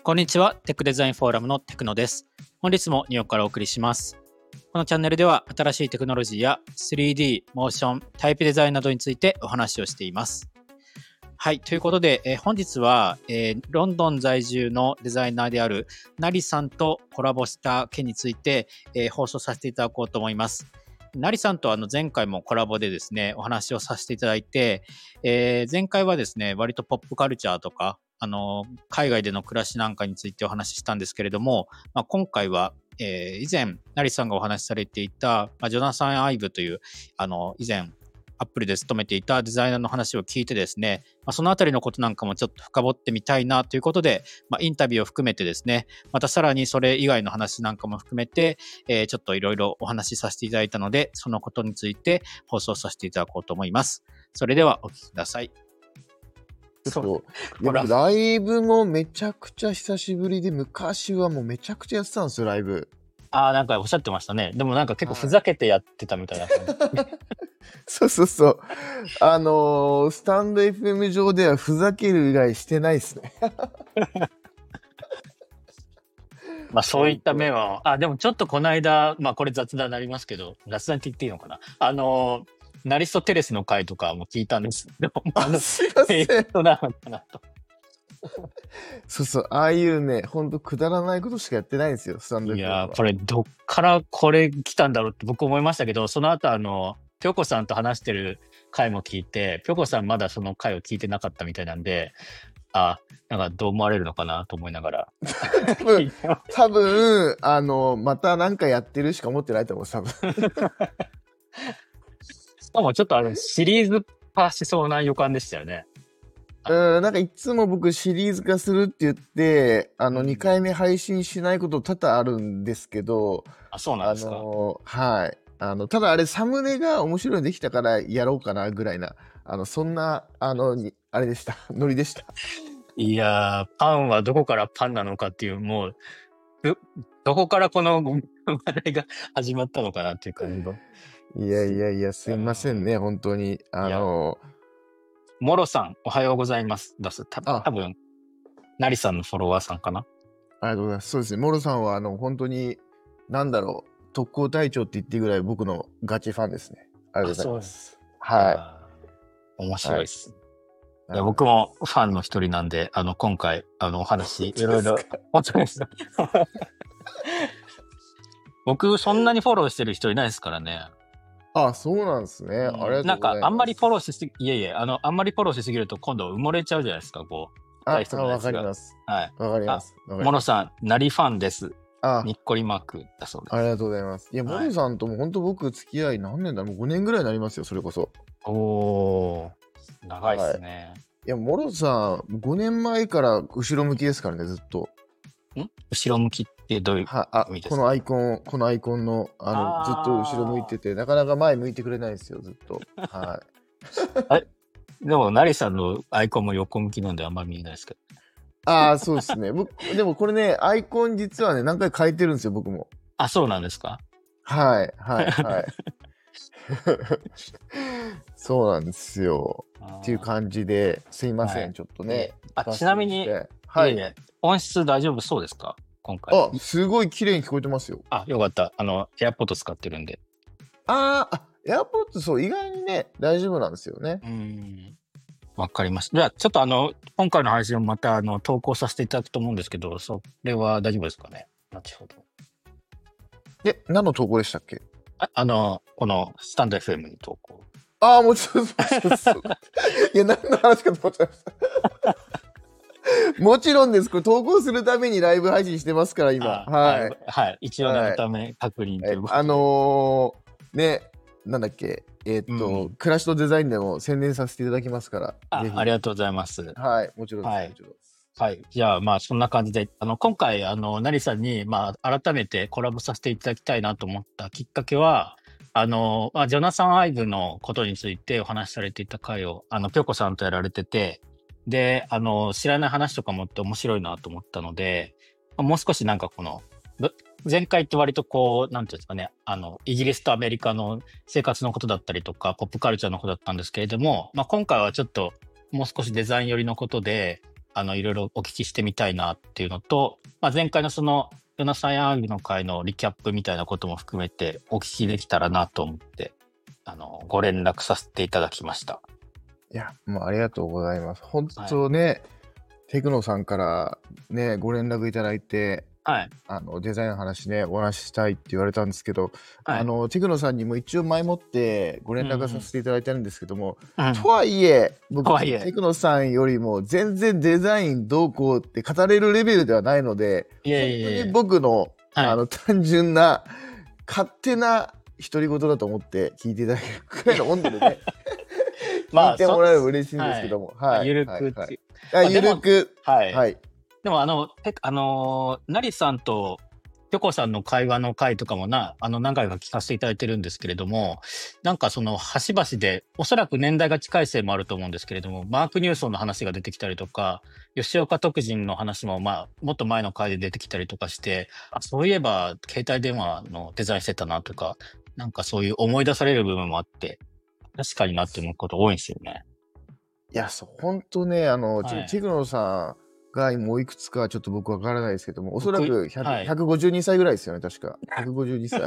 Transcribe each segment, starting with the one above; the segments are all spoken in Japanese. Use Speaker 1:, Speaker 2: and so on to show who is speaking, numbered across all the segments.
Speaker 1: こんにちは。テックデザインフォーラムのテクノです。本日もニューヨークからお送りします。このチャンネルでは新しいテクノロジーや 3D、モーション、タイプデザインなどについてお話をしています。はい。ということで、本日は、ロンドン在住のデザイナーであるナリさんとコラボした件について、放送させていただこうと思います。ナリさんと前回もコラボでですね、お話をさせていただいて、前回はですね、割とポップカルチャーとか、海外での暮らしなんかについてお話ししたんですけれども、今回は、以前、ナリさんがお話しされていた、ジョナサン・アイブという、以前、アップルで勤めていたデザイナーの話を聞いてですね、そのあたりのことなんかもちょっと深掘ってみたいなということで、インタビューを含めてですね、またさらにそれ以外の話なんかも含めて、ちょっといろいろお話しさせていただいたので、そのことについて放送させていただこうと思います。それではお聞きください。
Speaker 2: ちょっとライブもめちゃくちゃ久しぶりで、昔はもうめちゃくちゃやってたんですよ、ライブ。
Speaker 1: なんかおっしゃってましたね。でもなんか結構ふざけてやってたみたいな感じ。
Speaker 2: そう。スタンド FM 上ではふざける以外してないですね。
Speaker 1: そういった面は、でもちょっとこの間、これ雑談になりますけど、雑談って言っていいのかな。ナリストテレスの回とかも聞いたんですけど、
Speaker 2: すいません。
Speaker 1: なのかなと。
Speaker 2: そう、ああいうね、ほんとくだらないことしかやってないんですよ、スタンド FM は。
Speaker 1: いやこれどっからこれ来たんだろうって僕思いましたけど、その後ぴょこさんと話してる回も聞いて、ぴょこさんまだその回を聞いてなかったみたいなんで、なんかどう思われるのかなと思いながら。
Speaker 2: 多分、またなんかやってるしか思ってないと思う、多分。
Speaker 1: しかもちょっとシリーズ化しそうな予感でしたよね。
Speaker 2: なんかいつも僕シリーズ化するって言って、2回目配信しないこと多々あるんですけど、
Speaker 1: そうなんですか。
Speaker 2: はい。ただあれサムネが面白いのできたからやろうかなぐらいな、そんな、あれでした。ノリでした。い
Speaker 1: やー、パンはどこからパンなのかっていう、もう、どこからこの話題が始まったのかなっていう感じの。
Speaker 2: いや、すいませんね、本当に。
Speaker 1: モロさん、おはようございます。多分、ナリさんのフォロワーさんかな。
Speaker 2: ありがとうございます。そうですね。モロさんは、本当に、特攻隊長って言ってぐらい僕のガチファンですね。ありがとうございます。はい。
Speaker 1: 面白いです。いや僕もファンの一人なんで、今回、お話、いろいろ、本当です。僕、そんなにフォローしてる人いないですからね。
Speaker 2: そうなんですね。ありがとうございます。
Speaker 1: なんか、あんまりフォローしすぎ、あんまりフォローしすぎると今度埋もれちゃうじゃないですか、こう。
Speaker 2: わかります。
Speaker 1: はい。
Speaker 2: わかります。
Speaker 1: モロさん、ナリファンです。にっこりマークだそうです。
Speaker 2: ありがとうございます。いや、モロさんとも本当僕付き合い何年だろう、5年ぐらいになりますよ、それこそ。
Speaker 1: 長いですね。
Speaker 2: いや、モロさん、5年前から後ろ向きですからね、ずっと。
Speaker 1: 後ろ向きってどういう意味ですか？
Speaker 2: このアイコンの、ずっと後ろ向いてて、なかなか前向いてくれないんですよ、ずっと。はい。
Speaker 1: でも、ナリさんのアイコンも横向きなんであんまり見えないですけど。
Speaker 2: そうですね。でもこれね、アイコン実はね、何回変えてるんですよ、僕も。
Speaker 1: そうなんですか？
Speaker 2: はい。そうなんですよ。っていう感じで、すいません、ちょっとね。
Speaker 1: ちなみに、音質大丈夫そうですか？今回。
Speaker 2: すごい綺麗に聞こえてますよ。
Speaker 1: よかった。AirPods 使ってるんで。
Speaker 2: AirPods そう、意外にね、大丈夫なんですよね。
Speaker 1: わかりました。じゃあ、ちょっと今回の配信をまた投稿させていただくと思うんですけど、それは大丈夫ですかね？後ほど。
Speaker 2: 何の投稿でしたっけ？
Speaker 1: このスタンド FM に投稿。
Speaker 2: もちろん。いや、何の話かと思っちゃいました。もちろんです。これ投稿するためにライブ配信してますから、今。はい。
Speaker 1: 一応念のため確認ということ
Speaker 2: で。ね、なんだっけ。暮らしとデザインでも宣伝させていただきますから。
Speaker 1: ありがとうございます。
Speaker 2: はい、もちろんです。
Speaker 1: はい。じゃあ、そんな感じで、今回、ナリさんに、改めてコラボさせていただきたいなと思ったきっかけは、ジョナサン・アイブのことについてお話しされていた回を、ぴょこさんとやられてて、で、知らない話とかもって面白いなと思ったので、もう少しなんか前回って割となんていうんですかね、イギリスとアメリカの生活のことだったりとか、ポップカルチャーのことだったんですけれども、今回はちょっともう少しデザイン寄りのことで、 いろいろお聞きしてみたいなっていうのと、前回のそのヨナサイアングの会のリキャップみたいなことも含めてお聞きできたらなと思って、ご連絡させていただきました。
Speaker 2: いや、もうありがとうございます。本当ね、テクノさんからね、ご連絡いただいて、デザインの話ね、お話ししたいって言われたんですけど、テクノさんにも一応前もってご連絡させていただいてるんですけども、とはいえ、僕、テクノさんよりも全然デザインどうこうって語れるレベルではないので、本当に僕の、単純な、勝手な独り言だと思って聞いていただけるくらいの温度でね、聞いてもらえれば嬉しいんですけども。
Speaker 1: ゆるくっていう。
Speaker 2: ゆるく。
Speaker 1: でもナリさんとピョコさんの会話の回とかも何回か聞かせていただいてるんですけれども、なんかその端々でおそらく年代が近いせいもあると思うんですけれども、マーク・ニューソンの話が出てきたりとか、吉岡徳仁の話ももっと前の回で出てきたりとかして、そういえば携帯電話のデザインしてたなとか、なんかそういう思い出される部分もあって、確かになって思うこと多いんですよね。
Speaker 2: いや、本当ね、テクノさんがもういくつかちょっと僕わからないですけども、おそらく152歳ぐらいですよね、確か。152歳。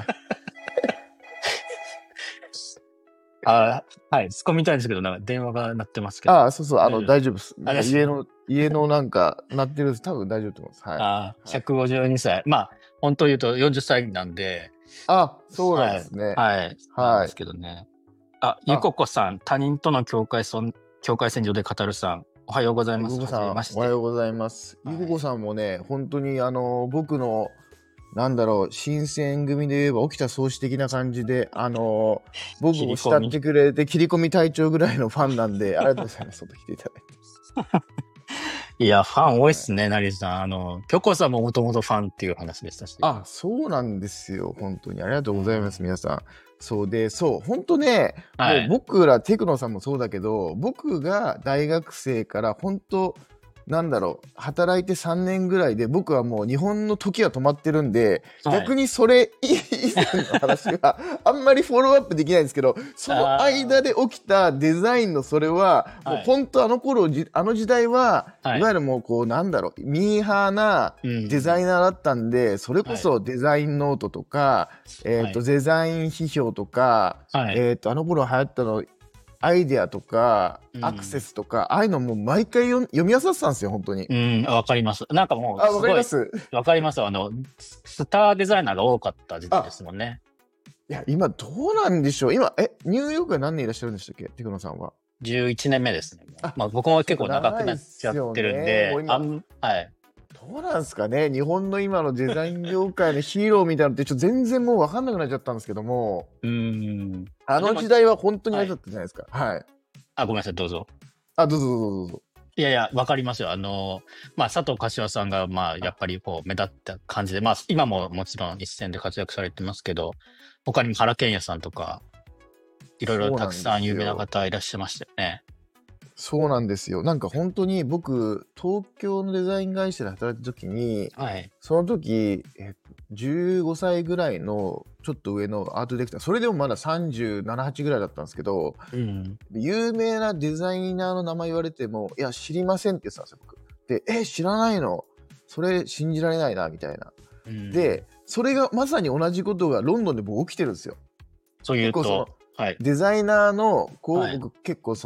Speaker 1: はい、突っ込みたいんですけど、なんか電話が鳴ってますけど。
Speaker 2: そうそう、大丈夫です。家のなんか鳴ってるんです。多分大丈夫と思います。
Speaker 1: 152歳。本当言うと40歳なんで。
Speaker 2: そうなんですね。
Speaker 1: なんですけどね。ゆここさん、他人との境界線上で語るさん、おはようございます。
Speaker 2: ゆここさん、おはようございます。ゆここさんもね、本当に僕の、新選組で言えば起きた創始的な感じで、僕を慕ってくれて、切り込み隊長ぐらいのファンなんで、ありがとうございます。来ていただいて。
Speaker 1: いや、ファン多いっすね、ナリさん。ピョコさんももともとファンっていう話でしたし。
Speaker 2: そうなんですよ。本当に。ありがとうございます、皆さん。本当ね、もう僕ら、テクノさんもそうだけど、僕が大学生から本当、働いて3年ぐらいで、僕はもう日本の時は止まってるんで、逆にそれ以前の話はあんまりフォローアップできないんですけど、その間で起きたデザインのそれは、もう本当あの時代は、いわゆるもうこうミーハーなデザイナーだったんで、それこそデザインノートとか、デザイン批評とか、あの頃流行ったの、アイデアとか、アクセスとか、ああいうのもう毎回読み漁ってたんですよ、本当に。
Speaker 1: わかります。なんかもう、
Speaker 2: わかります。
Speaker 1: わかります。スターデザイナーが多かった時代ですもんね。
Speaker 2: いや、今どうなんでしょう。今、ニューヨークは何年いらっしゃるんでしたっけ、テクノさんは。
Speaker 1: 11年目ですね。僕も結構長くなっちゃってるんで、
Speaker 2: どうなんですかね、日本の今のデザイン業界のヒーローみたいなのって全然もう分かんなくなっちゃったんですけども、あの時代は本当にあれだったじゃないですか。
Speaker 1: ごめんなさい、どうぞ。
Speaker 2: どうぞ。
Speaker 1: いや、わかりますよ。佐藤柏さんが、やっぱりこう、目立った感じで、今ももちろん一線で活躍されてますけど、他にも原健也さんとか、いろいろたくさん有名な方いらっしゃいましたよね。
Speaker 2: そうなんですよ。なんか本当に僕、東京のデザイン会社で働いた時に、その時、15歳ぐらいのちょっと上のアートディレクター、それでもまだ37、8ぐらいだったんですけど、有名なデザイナーの名前言われても、いや、知りませんって言ってたんですよ、僕。で、知らないの？それ信じられないな、みたいな。で、それがまさに同じことがロンドンで僕起きてるんですよ。
Speaker 1: そういうと、
Speaker 2: デザイナーの、僕結構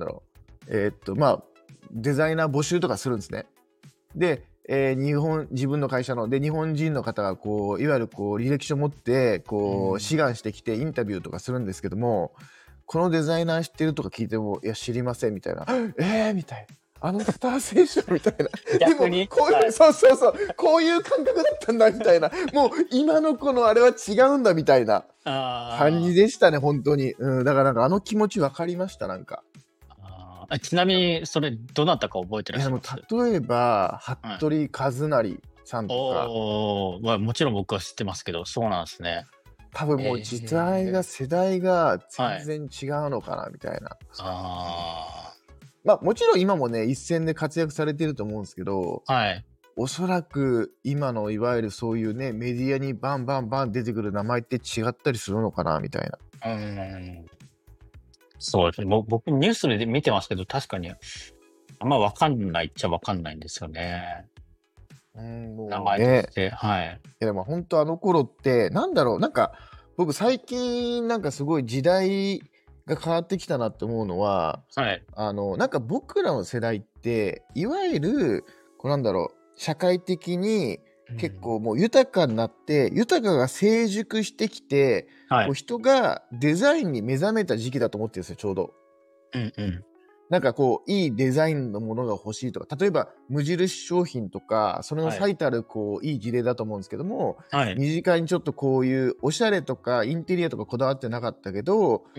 Speaker 2: デザイナー募集とかするんですね。で、自分の会社の日本人の方がいわゆる履歴書持って志願してきてインタビューとかするんですけども、このデザイナー知ってるとか聞いても、いや知りませんみたいな、みたいな、スター選手みたいな
Speaker 1: 逆に
Speaker 2: でもそうこういう感覚だったんだみたいな、もう今の子のあれは違うんだみたいな感じでしたね、本当に。だからなんかあの気持ち分かりました。なんか
Speaker 1: ちなみにそれどなたか覚えてらっしゃいます？
Speaker 2: 例えば服部和成さんとか、
Speaker 1: もちろん僕は知ってますけど、そうなんですね。
Speaker 2: 多分もう時代が世代が全然違うのかなみたいな。もちろん今もね一線で活躍されてると思うんですけど、おそらく今のいわゆるそういうねメディアにバンバン出てくる名前って違ったりするのかなみたいな。
Speaker 1: そうですね。僕ニュースで見てますけど、確かにあんま分かんないっちゃ分かんないんですよね。名
Speaker 2: もう
Speaker 1: 前とし
Speaker 2: ね。
Speaker 1: て。はい。
Speaker 2: いやでも本当あの頃ってなんだろう、なんか僕最近なんかすごい時代が変わってきたなって思うのは、
Speaker 1: はい。
Speaker 2: なんか僕らの世代っていわゆるこうなんだろう、社会的に結構もう豊かになって豊かが成熟してきて、こう
Speaker 1: はい。
Speaker 2: 人がデザインに目覚めた時期だと思ってるんですよ、ちょうど。
Speaker 1: うんうん。
Speaker 2: なんかこう、いいデザインのものが欲しいとか、例えば無印商品とか、それの
Speaker 1: はい。
Speaker 2: 最たるこう、いい事例だと思うんですけども、
Speaker 1: はい。
Speaker 2: 身近にちょっとこういうおしゃれとかインテリアとかこだわってなかったけど、
Speaker 1: うん。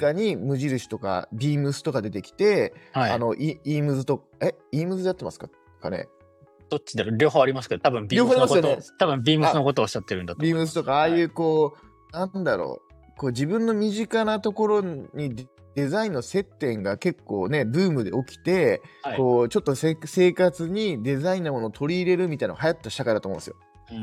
Speaker 2: 身近に無印とかビームスとか出てきて、
Speaker 1: はい。
Speaker 2: イームズと、イームズでやってますかね。
Speaker 1: どっちだろう、両方ありますけど、多分ビー
Speaker 2: 両
Speaker 1: ムスのこと、
Speaker 2: 方ありますよね。
Speaker 1: 多分ビームス
Speaker 2: あ、
Speaker 1: のことをおっしゃってるんだと
Speaker 2: ビー
Speaker 1: 思います。
Speaker 2: ムスとか、ああい
Speaker 1: はい。
Speaker 2: うこう、なんだろう、こう自分の身近なところにデザインの接点が結構ね、ブームで起きて、
Speaker 1: はい。
Speaker 2: こう、ちょっと生活にデザインなものを取り入れるみたいなのが流行った社会だと思うんですよ。
Speaker 1: うん。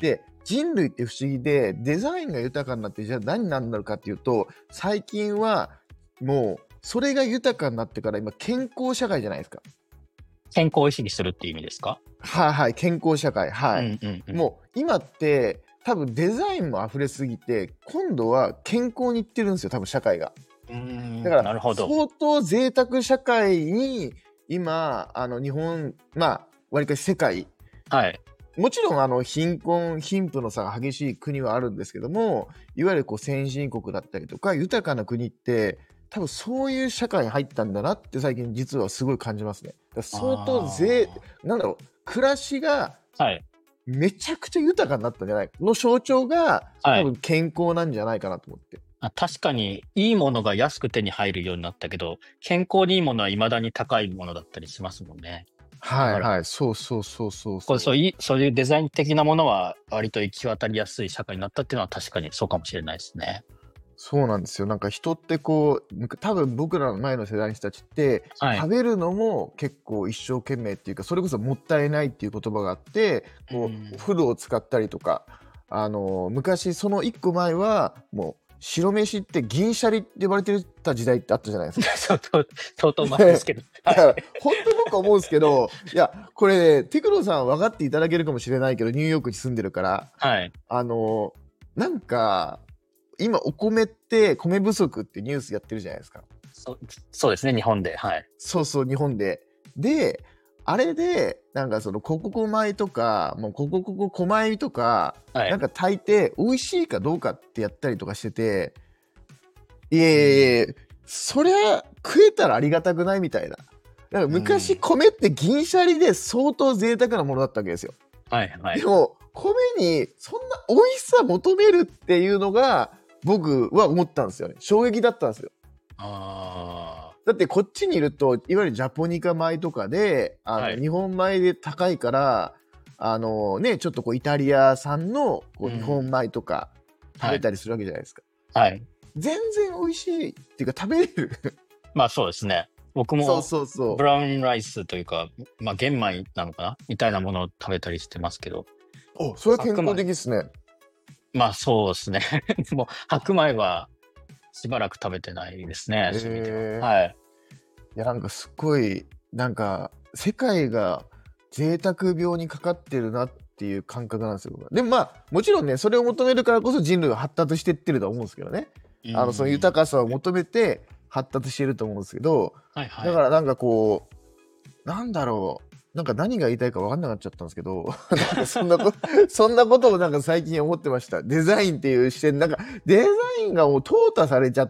Speaker 2: で、人類って不思議で、デザインが豊かになって、じゃあ何になるのかっていうと、最近はもう、それが豊かになってから今、健康社会じゃないですか。
Speaker 1: 健康を意識するっていう意味ですか？
Speaker 2: はいはい、健康社会。はい。
Speaker 1: うんうんうん。
Speaker 2: もう今って多分デザインも溢れすぎて、今度は健康にいってるんですよ、多分社会が。だから
Speaker 1: なるほど。
Speaker 2: 相当贅沢社会に今、日本、まあ、わりかし世界、
Speaker 1: はい。
Speaker 2: もちろん貧困、貧富の差が激しい国はあるんですけども、いわゆるこう先進国だったりとか、豊かな国って、多分そういう社会に入ったんだなって最近実はすごい感じますね。だから相当
Speaker 1: あ
Speaker 2: なんだろう、暮らしが
Speaker 1: あ。はい。
Speaker 2: めちゃくちゃ豊かになったんじゃないの象徴が
Speaker 1: はい。
Speaker 2: 多分健康なんじゃないかなと思って。
Speaker 1: 確かにいいものが安く手に入るようになったけど、健康にいいものは未だに高いものだったりしますもんね。だから、
Speaker 2: はいはい、そうそうそうそう
Speaker 1: これ
Speaker 2: そう。
Speaker 1: そういうデザイン的なものは割と行き渡りやすい社会になったっていうのは確かにそうかもしれないですね。
Speaker 2: そうなんですよ。なんか人ってこう、多分僕らの前の世代の人たちって、
Speaker 1: はい。
Speaker 2: 食べるのも結構一生懸命っていうか、それこそもったいないっていう言葉があって、こう、お
Speaker 1: うん。
Speaker 2: 風呂を使ったりとか、昔その一個前は、もう白飯って銀シャリって呼ばれてた時代ってあったじゃないですか。
Speaker 1: 相当前ですけど。はい。
Speaker 2: だから、本当僕は思うんですけど、いや、これ、テクノさん分かっていただけるかもしれないけど、ニューヨークに住んでるから、
Speaker 1: はい。
Speaker 2: あの、なんか、今お米って米不足ってニュースやってるじゃないですか。
Speaker 1: そそうですね、日本で。はい。
Speaker 2: そうそう、日本で。で、あれで、なんかその、ここ米とか、もうここ米とか、
Speaker 1: はい。
Speaker 2: なんか炊いて美味しいかどうかってやったりとかしてて、いえい
Speaker 1: うん。
Speaker 2: えいえ、そりゃ食えたらありがたくないみたいな。なんか
Speaker 1: うん。
Speaker 2: 昔米って銀シャリで相当贅沢なものだったわけですよ。
Speaker 1: はいはい。
Speaker 2: でも、米にそんな美味しさ求めるっていうのが、僕は思ったんですよね。衝撃だったんですよ。
Speaker 1: あ
Speaker 2: だってこっちにいると、いわゆるジャポニカ米とかで、
Speaker 1: あ。はい。
Speaker 2: 日本米で高いから、ちょっとこうイタリア産のこう日本
Speaker 1: うん。
Speaker 2: 米とか食
Speaker 1: はい。
Speaker 2: べたりするわけじゃないですか。
Speaker 1: はい。
Speaker 2: 全然美味しいっていうか食べれる。
Speaker 1: まあそうですね。僕
Speaker 2: そう
Speaker 1: も
Speaker 2: そうそ
Speaker 1: ブラウンライスというか、まあ玄米なのかなみたいなものを食べたりしてますけど、
Speaker 2: う。お、それは健康
Speaker 1: 白米、
Speaker 2: 的ですね。
Speaker 1: まあそうですね。でも白米はしばらく食べてないですね、そういう意味では。
Speaker 2: え
Speaker 1: はい。
Speaker 2: いや、なんかすっごい、なんか世界が贅沢病にかかってるなっていう感覚なんですよ。僕はでもまあ、もちろんね、それを求めるからこそ人類は発達してってると思うんですけどね。
Speaker 1: う
Speaker 2: その豊
Speaker 1: ん。
Speaker 2: かさを求めて発達してると思うんですけど、
Speaker 1: はいはい。
Speaker 2: だからなんかこう、なんだろう、なんか何が言いたいか分かんなくなっちゃったんですけど、なんかそんなことをなんか最近思ってました。デザインっていう視点、なんかデザインがもう淘汰されちゃって、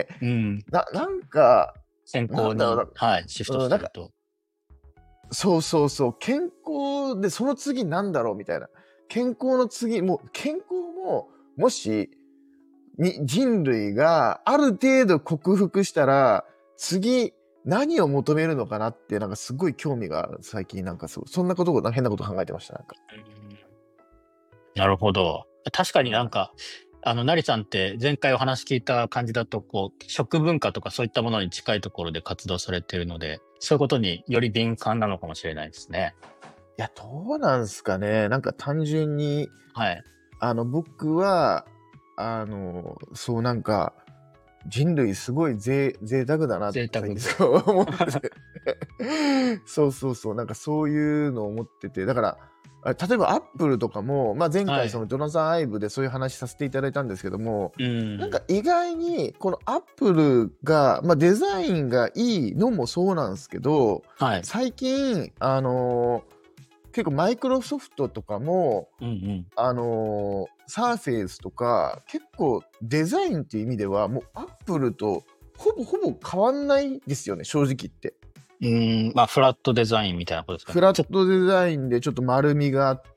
Speaker 1: うん。
Speaker 2: なんか、
Speaker 1: 健康に、
Speaker 2: なんだろうな、
Speaker 1: はい、シフト
Speaker 2: なんか、
Speaker 1: してると。
Speaker 2: そうそうそう、健康でその次なんだろうみたいな。健康の次、もう健康も、もし、人類がある程度克服したら、次何を求めるのかなって、なんかすごい興味が最近なんかそんなことを変なこと考えてました、なんか。
Speaker 1: うん。なるほど。確かになんか、なりさんって前回お話聞いた感じだと、こう、食文化とかそういったものに近いところで活動されているので、そういうことにより敏感なのかもしれないですね。
Speaker 2: いや、どうなんすかね。なんか単純に、
Speaker 1: はい。
Speaker 2: 僕は、そうなんか、人類すごい贅沢だなって最近
Speaker 1: 贅沢。
Speaker 2: そう思ってて。 そうそうそう、なんかそういうのを思ってて、だから例えばアップルとかも、まあ、前回そのジョナサン・アイブでそういう話させていただいたんですけども、なんか意外にこのアップルが、まあ、デザインがいいのもそうなんですけど、最近結構マイクロソフトとかも、サーフェイスとか結構デザインっていう意味ではもうアップルとほぼ変わんないですよね、正直言って。
Speaker 1: まあフラットデザインみたいなことですかね。
Speaker 2: フラットデザインでちょっと丸みがあって、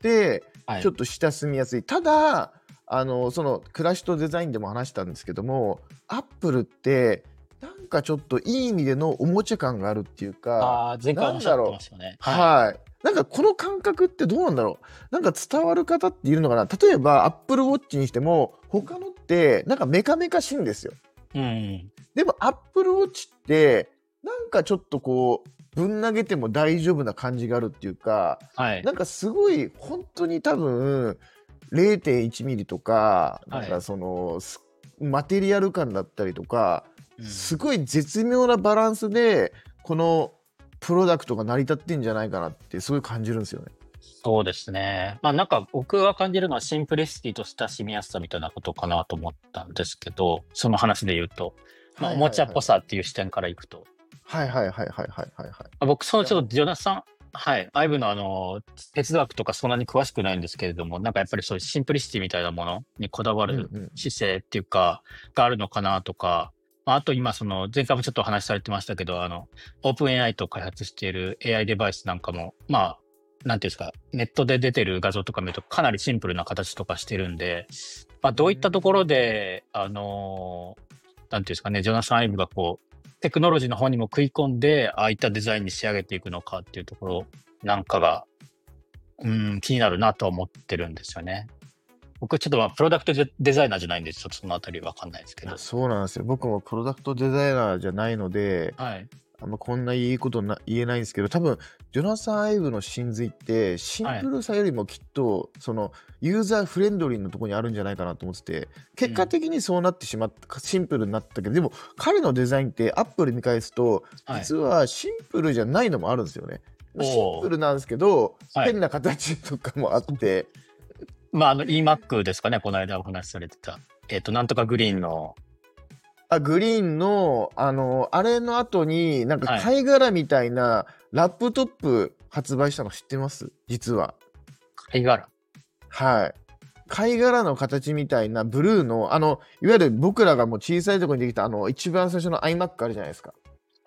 Speaker 2: ちょっと親しみやすい。ただそのクラシットデザインでも話したんですけども、アップルってなんかちょっといい意味でのおもちゃ感があるっていうか、
Speaker 1: 前回おっしゃってましたよね。
Speaker 2: なんかこの感覚ってどうなんだろう。なんか伝わる方っているのかな。例えばアップルウォッチにしても他のってなんかメカメカしいんですよ。でもアップルウォッチってなんかちょっとこうぶん投げても大丈夫な感じがあるっていうか、なんかすごい本当に多分 0.1 ミリとか、なんかそのマテリアル感だったりとか、すごい絶妙なバランスでこのプロダクトが成り立ってんじゃないかなってすごい感じるんですよね。
Speaker 1: そうですね。まあなんか僕が感じるのはシンプリシティと親しみやすさみたいなことかなと思ったんですけど、その話で言うと、まあ、おもちゃっぽさっていう視点からいくと。僕ちょっとジョナサン、アイブの哲学とかそんなに詳しくないんですけれども、なんかやっぱりそういうシンプリシティみたいなものにこだわる姿勢っていうか、があるのかなとか、あと今その前回もちょっとお話しされてましたけど、オープン AI と開発している AI デバイスなんかも、まあ、なんていうんですか、ネットで出てる画像とか見るとかなりシンプルな形とかしてるんで、まあ、どういったところで、なんていうんですかね、ジョナサン・アイブがこう、テクノロジーの方にも食い込んで、ああいったデザインに仕上げていくのかっていうところなんかが、気になるなと思ってるんですよね。僕ちょっとまあプロダクトデザイナーじゃないんで、ちょっとそのあたりわかんないですけど。
Speaker 2: そうなんですよ。僕もプロダクトデザイナーじゃないので、あんまこんないいこと言えないんですけど、多分ジョナサン・アイブの真髄ってシンプルさよりもきっとそのユーザーフレンドリーのところにあるんじゃないかなと思ってて、結果的にそうなってしまった、シンプルになったけど、でも彼のデザインってアップル見返すと実はシンプルじゃないのもあるんですよね。シンプルなんですけど、変な形とかもあって、
Speaker 1: まあeMac ですかね、この間お話しされてたなんとかグリーンの
Speaker 2: グリーンのあれの後になんか貝殻みたいなラップトップ発売したの知ってます？実は
Speaker 1: 貝殻、
Speaker 2: 貝殻の形みたいなブルーのいわゆる僕らがもう小さいところにできた一番最初の iMac あるじゃないですか。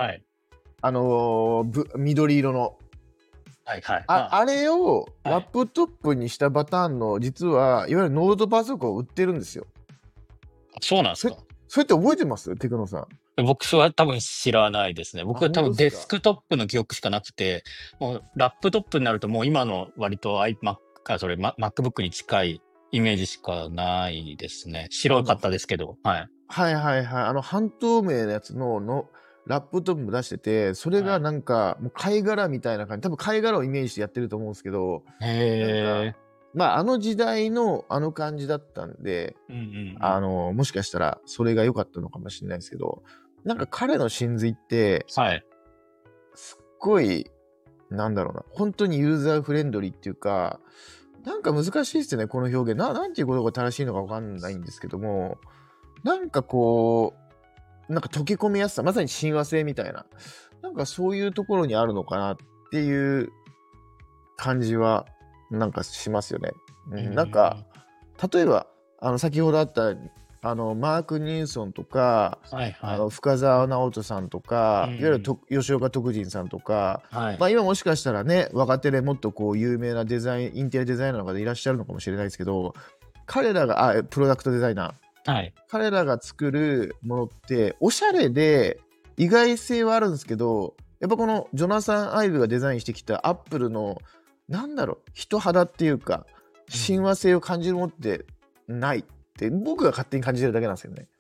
Speaker 2: 緑色のあれをラップトップにしたパターンの実はいわゆるノートパソコンを売ってるんですよ。
Speaker 1: そうなんですか。
Speaker 2: それって覚えてます？テクノさん。
Speaker 1: 僕は多分知らないですね。僕は多分デスクトップの記憶しかなくて、もうラップトップになるともう今の割と iMac かそれ MacBook に近いイメージしかないですね。白かったですけど。
Speaker 2: 半透明なやつのラップトップも出してて、それがなんかもう貝殻みたいな感じ、多分貝殻をイメージしてやってると思うんですけど、まあ時代の感じだったんで、もしかしたらそれが良かったのかもしれないですけど、なんか彼の真髄って、すっごいなんだろうな、本当にユーザーフレンドリーっていうか、なんか難しいですよね、この表現。なんていうことが正しいのか分かんないんですけども、なんかこうなんか溶け込みやすさ、まさに親和性みたいな、なんかそういうところにあるのかなっていう感じはなんかしますよね。なんか例えば先ほどあったマーク・ニーソンとか、深澤直人さんとか、いわゆる吉岡徳仁さんとか、まあ今もしかしたらね、若手でもっとこう有名なデザインインテリアデザイナーの方いらっしゃるのかもしれないですけど、彼らがプロダクトデザイナー、彼らが作るものっておしゃれで意外性はあるんですけど、やっぱこのジョナサン・アイブがデザインしてきたアップルのなんだろう、人肌っていうか親和性を感じるものってないって僕が勝手に感じてるだけなんですよね。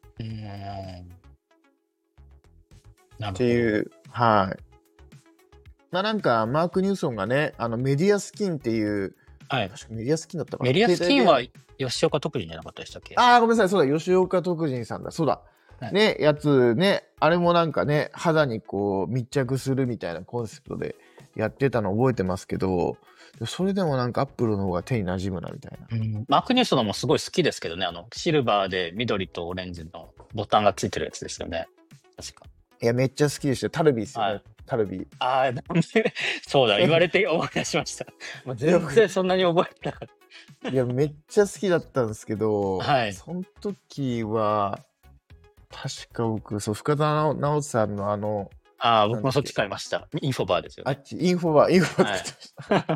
Speaker 2: っていう、まあなんかマーク・ニューソンがね、メディアスキンっていう、確かメディアスキンだったかな。
Speaker 1: メディアスキンは吉岡徳仁じゃなかったでしたっけ？
Speaker 2: ごめんなさい、そうだ、吉岡徳仁さんだ、そうだ。 ね、やつね、あれもなんかね、肌にこう密着するみたいなコンセプトでやってたの覚えてますけど、それでもなんかアップルの方が手に馴染むなみたいな。
Speaker 1: マークニュースのもすごい好きですけどね、シルバーで緑とオレンジのボタンがついてるやつですよね。確か。
Speaker 2: いや、めっちゃ好きでしたよ。タルビーですよね。
Speaker 1: はい、
Speaker 2: タルビー。
Speaker 1: ああ、なんで、そうだ、言われて思い出しました。もう全然そんなに覚えてなかった。
Speaker 2: いや、めっちゃ好きだったんですけど、
Speaker 1: はい、
Speaker 2: その時は、確か僕、そう、深田直人さんの
Speaker 1: 僕もそっち買いました。インフォバーですよね。
Speaker 2: あっち、インフォバー使ってました。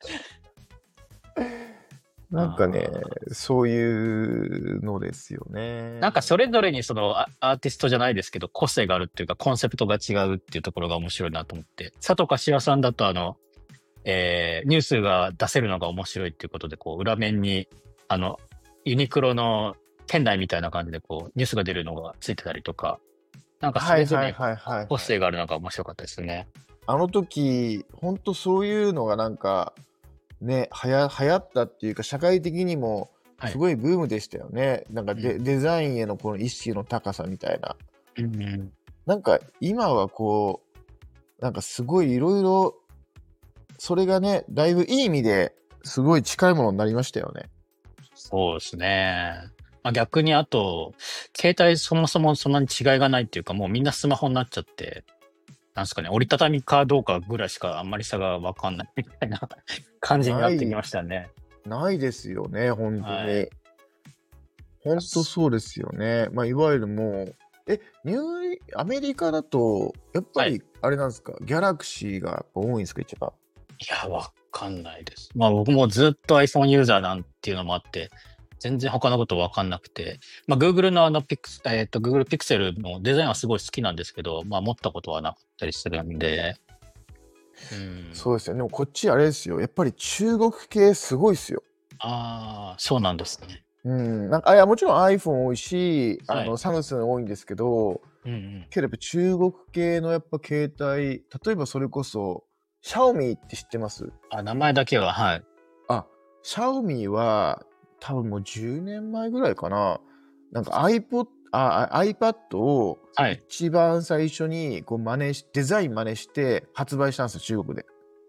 Speaker 2: なんかね、そういうのですよね。
Speaker 1: なんかそれぞれにそのアーティストじゃないですけど、個性があるっていうか、コンセプトが違うっていうところが面白いなと思って、佐藤柏さんだとニュースが出せるのが面白いっていうことで、こう裏面にユニクロの店内みたいな感じでこうニュースが出るのがついてたりとか、なんかそれぞれに個性があるのが面白かったですね。
Speaker 2: あの時本当そういうのがなんかね流行ったっていうか、社会的にもすごいブームでしたよね。はい、なんかデザインへのこの意識の高さみたいな。なんか今はこうなんかすごいいろいろそれがね、だいぶいい意味ですごい近いものになりましたよね。
Speaker 1: そうですね。逆にあと、携帯そもそもそんなに違いがないっていうか、もうみんなスマホになっちゃって、なんですかね、折りたたみかどうかぐらいしかあんまり差が分かんないみたいな感じになってきましたね。
Speaker 2: ないですよね、本当に。はい、本当そうですよね。いわゆるもう、アメリカだと、やっぱり、あれなんですか、ギャラクシーがやっぱ多いんですか、一番。
Speaker 1: いや、わかんないです。僕もずっと iPhone ユーザーなんていうのもあって、全然他のことわかんなくて、Google のGoogle Pixel のデザインはすごい好きなんですけど、持ったことはなかったりするんで。
Speaker 2: そうですよ。でもこっちあれですよ。やっぱり中国系すごいですよ。
Speaker 1: そうなんですね。
Speaker 2: なんかいやもちろん iPhone 多いし、サムスン多いんですけど、けどやっぱ中国系のやっぱ携帯、例えばそれこそシャオミって知ってます？
Speaker 1: 名前だけは、はい。
Speaker 2: シャオミは多分もう10年前ぐらいかな。なんか iPad を一番最初にこうデザイン真似して発売したんですよ、中国で。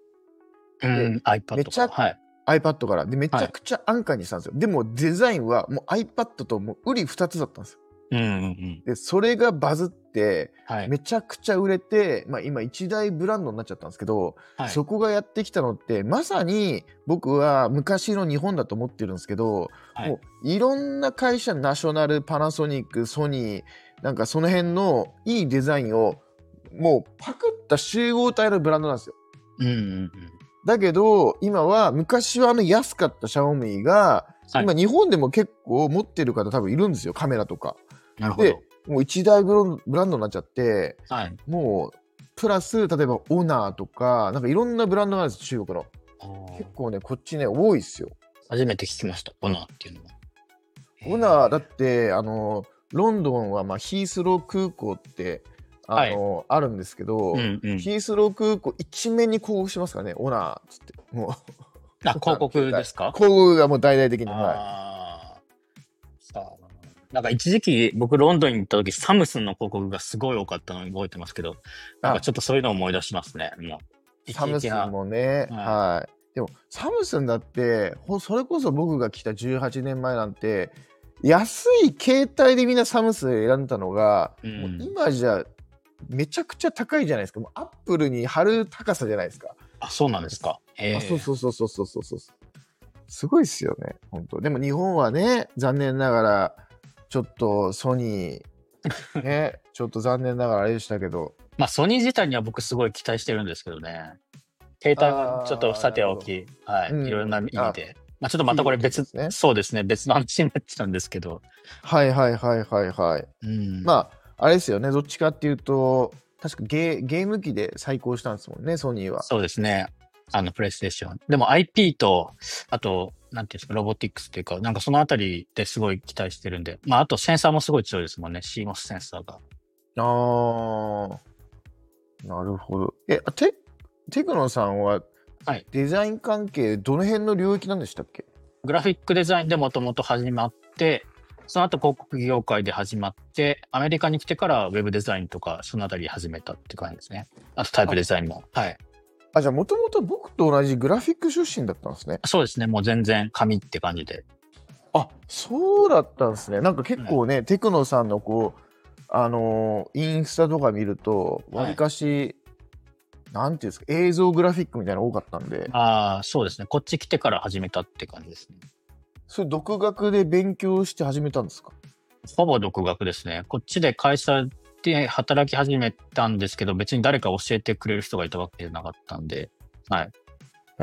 Speaker 1: iPad から。
Speaker 2: iPad から。で、めちゃくちゃ安価にしたんですよ。でもデザインはもう iPad ともう売り2つだったんですよ。で、それがバズって、めちゃくちゃ売れて、今一大ブランドになっちゃったんですけど、そこがやってきたのって、まさに僕は昔の日本だと思ってるんですけど、もういろんな会社、ナショナル、パナソニック、ソニー、なんかその辺のいいデザインをもうパクった集合体のブランドなんですよ。だけど今は昔は安かったシャオミが、今日本でも結構持ってる方多分いるんですよ、カメラとか。
Speaker 1: なるほど。
Speaker 2: でもう一大ブランドになっちゃって、もうプラス例えばオナーとかなんかいろんなブランドがあるんです、中国の。結構ねこっちね多いっすよ。
Speaker 1: 初めて聞きました、オナーっていうのは。
Speaker 2: オナーだってロンドンはヒースロー空港ってあるんですけど、ヒースロー空港一面に広告しますからね、オナーっつって。もう
Speaker 1: 広告ですか？
Speaker 2: 広告がもう大々的に。
Speaker 1: なんか一時期僕ロンドンに行った時サムスンの広告がすごい多かったのに覚えてますけど、なんかちょっとそういうのを思い出しますね。
Speaker 2: サムスンもね、でもサムスンだってそれこそ僕が来た18年前なんて安い携帯でみんなサムスン選んだのが、もう今じゃめちゃくちゃ高いじゃないですか。もうアップルに貼る高さじゃないですか。
Speaker 1: そうなんですか。
Speaker 2: そうすごいですよね、本当。でも日本はね、残念ながらちょっとソニーねちょっと残念ながらあれでしたけど
Speaker 1: ソニー自体には僕すごい期待してるんですけどね。携帯はちょっとさておき、いろんな意味で。ちょっとまたこれそうですね、別の話になっちゃうんですけど。
Speaker 2: あれですよね、どっちかっていうと確かゲーム機で再興したんですもんね、ソニーは。
Speaker 1: そうですね、プレイステーション。でも IP と、あと、なんていうんですか、ロボティクスっていうか、なんかそのあたりですごい期待してるんで。あとセンサーもすごい強いですもんね、CMOS センサーが。
Speaker 2: なるほど。テクノさんはデザイン関係どの辺の領域なんでしたっけ？
Speaker 1: グラフィックデザインでもともと始まって、 その後広告業界で始まって、アメリカに来てからウェブデザインとか、そのあたり始めたって感じですね。あとタイプデザインも。はい。
Speaker 2: じゃあもともと僕と同じグラフィック出身だったんですね。
Speaker 1: そうですね。もう全然紙って感じで。
Speaker 2: そうだったんですね。なんか結構ね、テクノさんのこう、インスタとか見ると、わりかし、なんていうんですか、映像グラフィックみたいなの多かったんで。
Speaker 1: そうですね。こっち来てから始めたって感じですね。
Speaker 2: それ独学で勉強して始めたんですか？
Speaker 1: ほぼ独学ですね。こっちで会社で働き始めたんですけど、別に誰か教えてくれる人がいたわけじゃなかったんで。はい。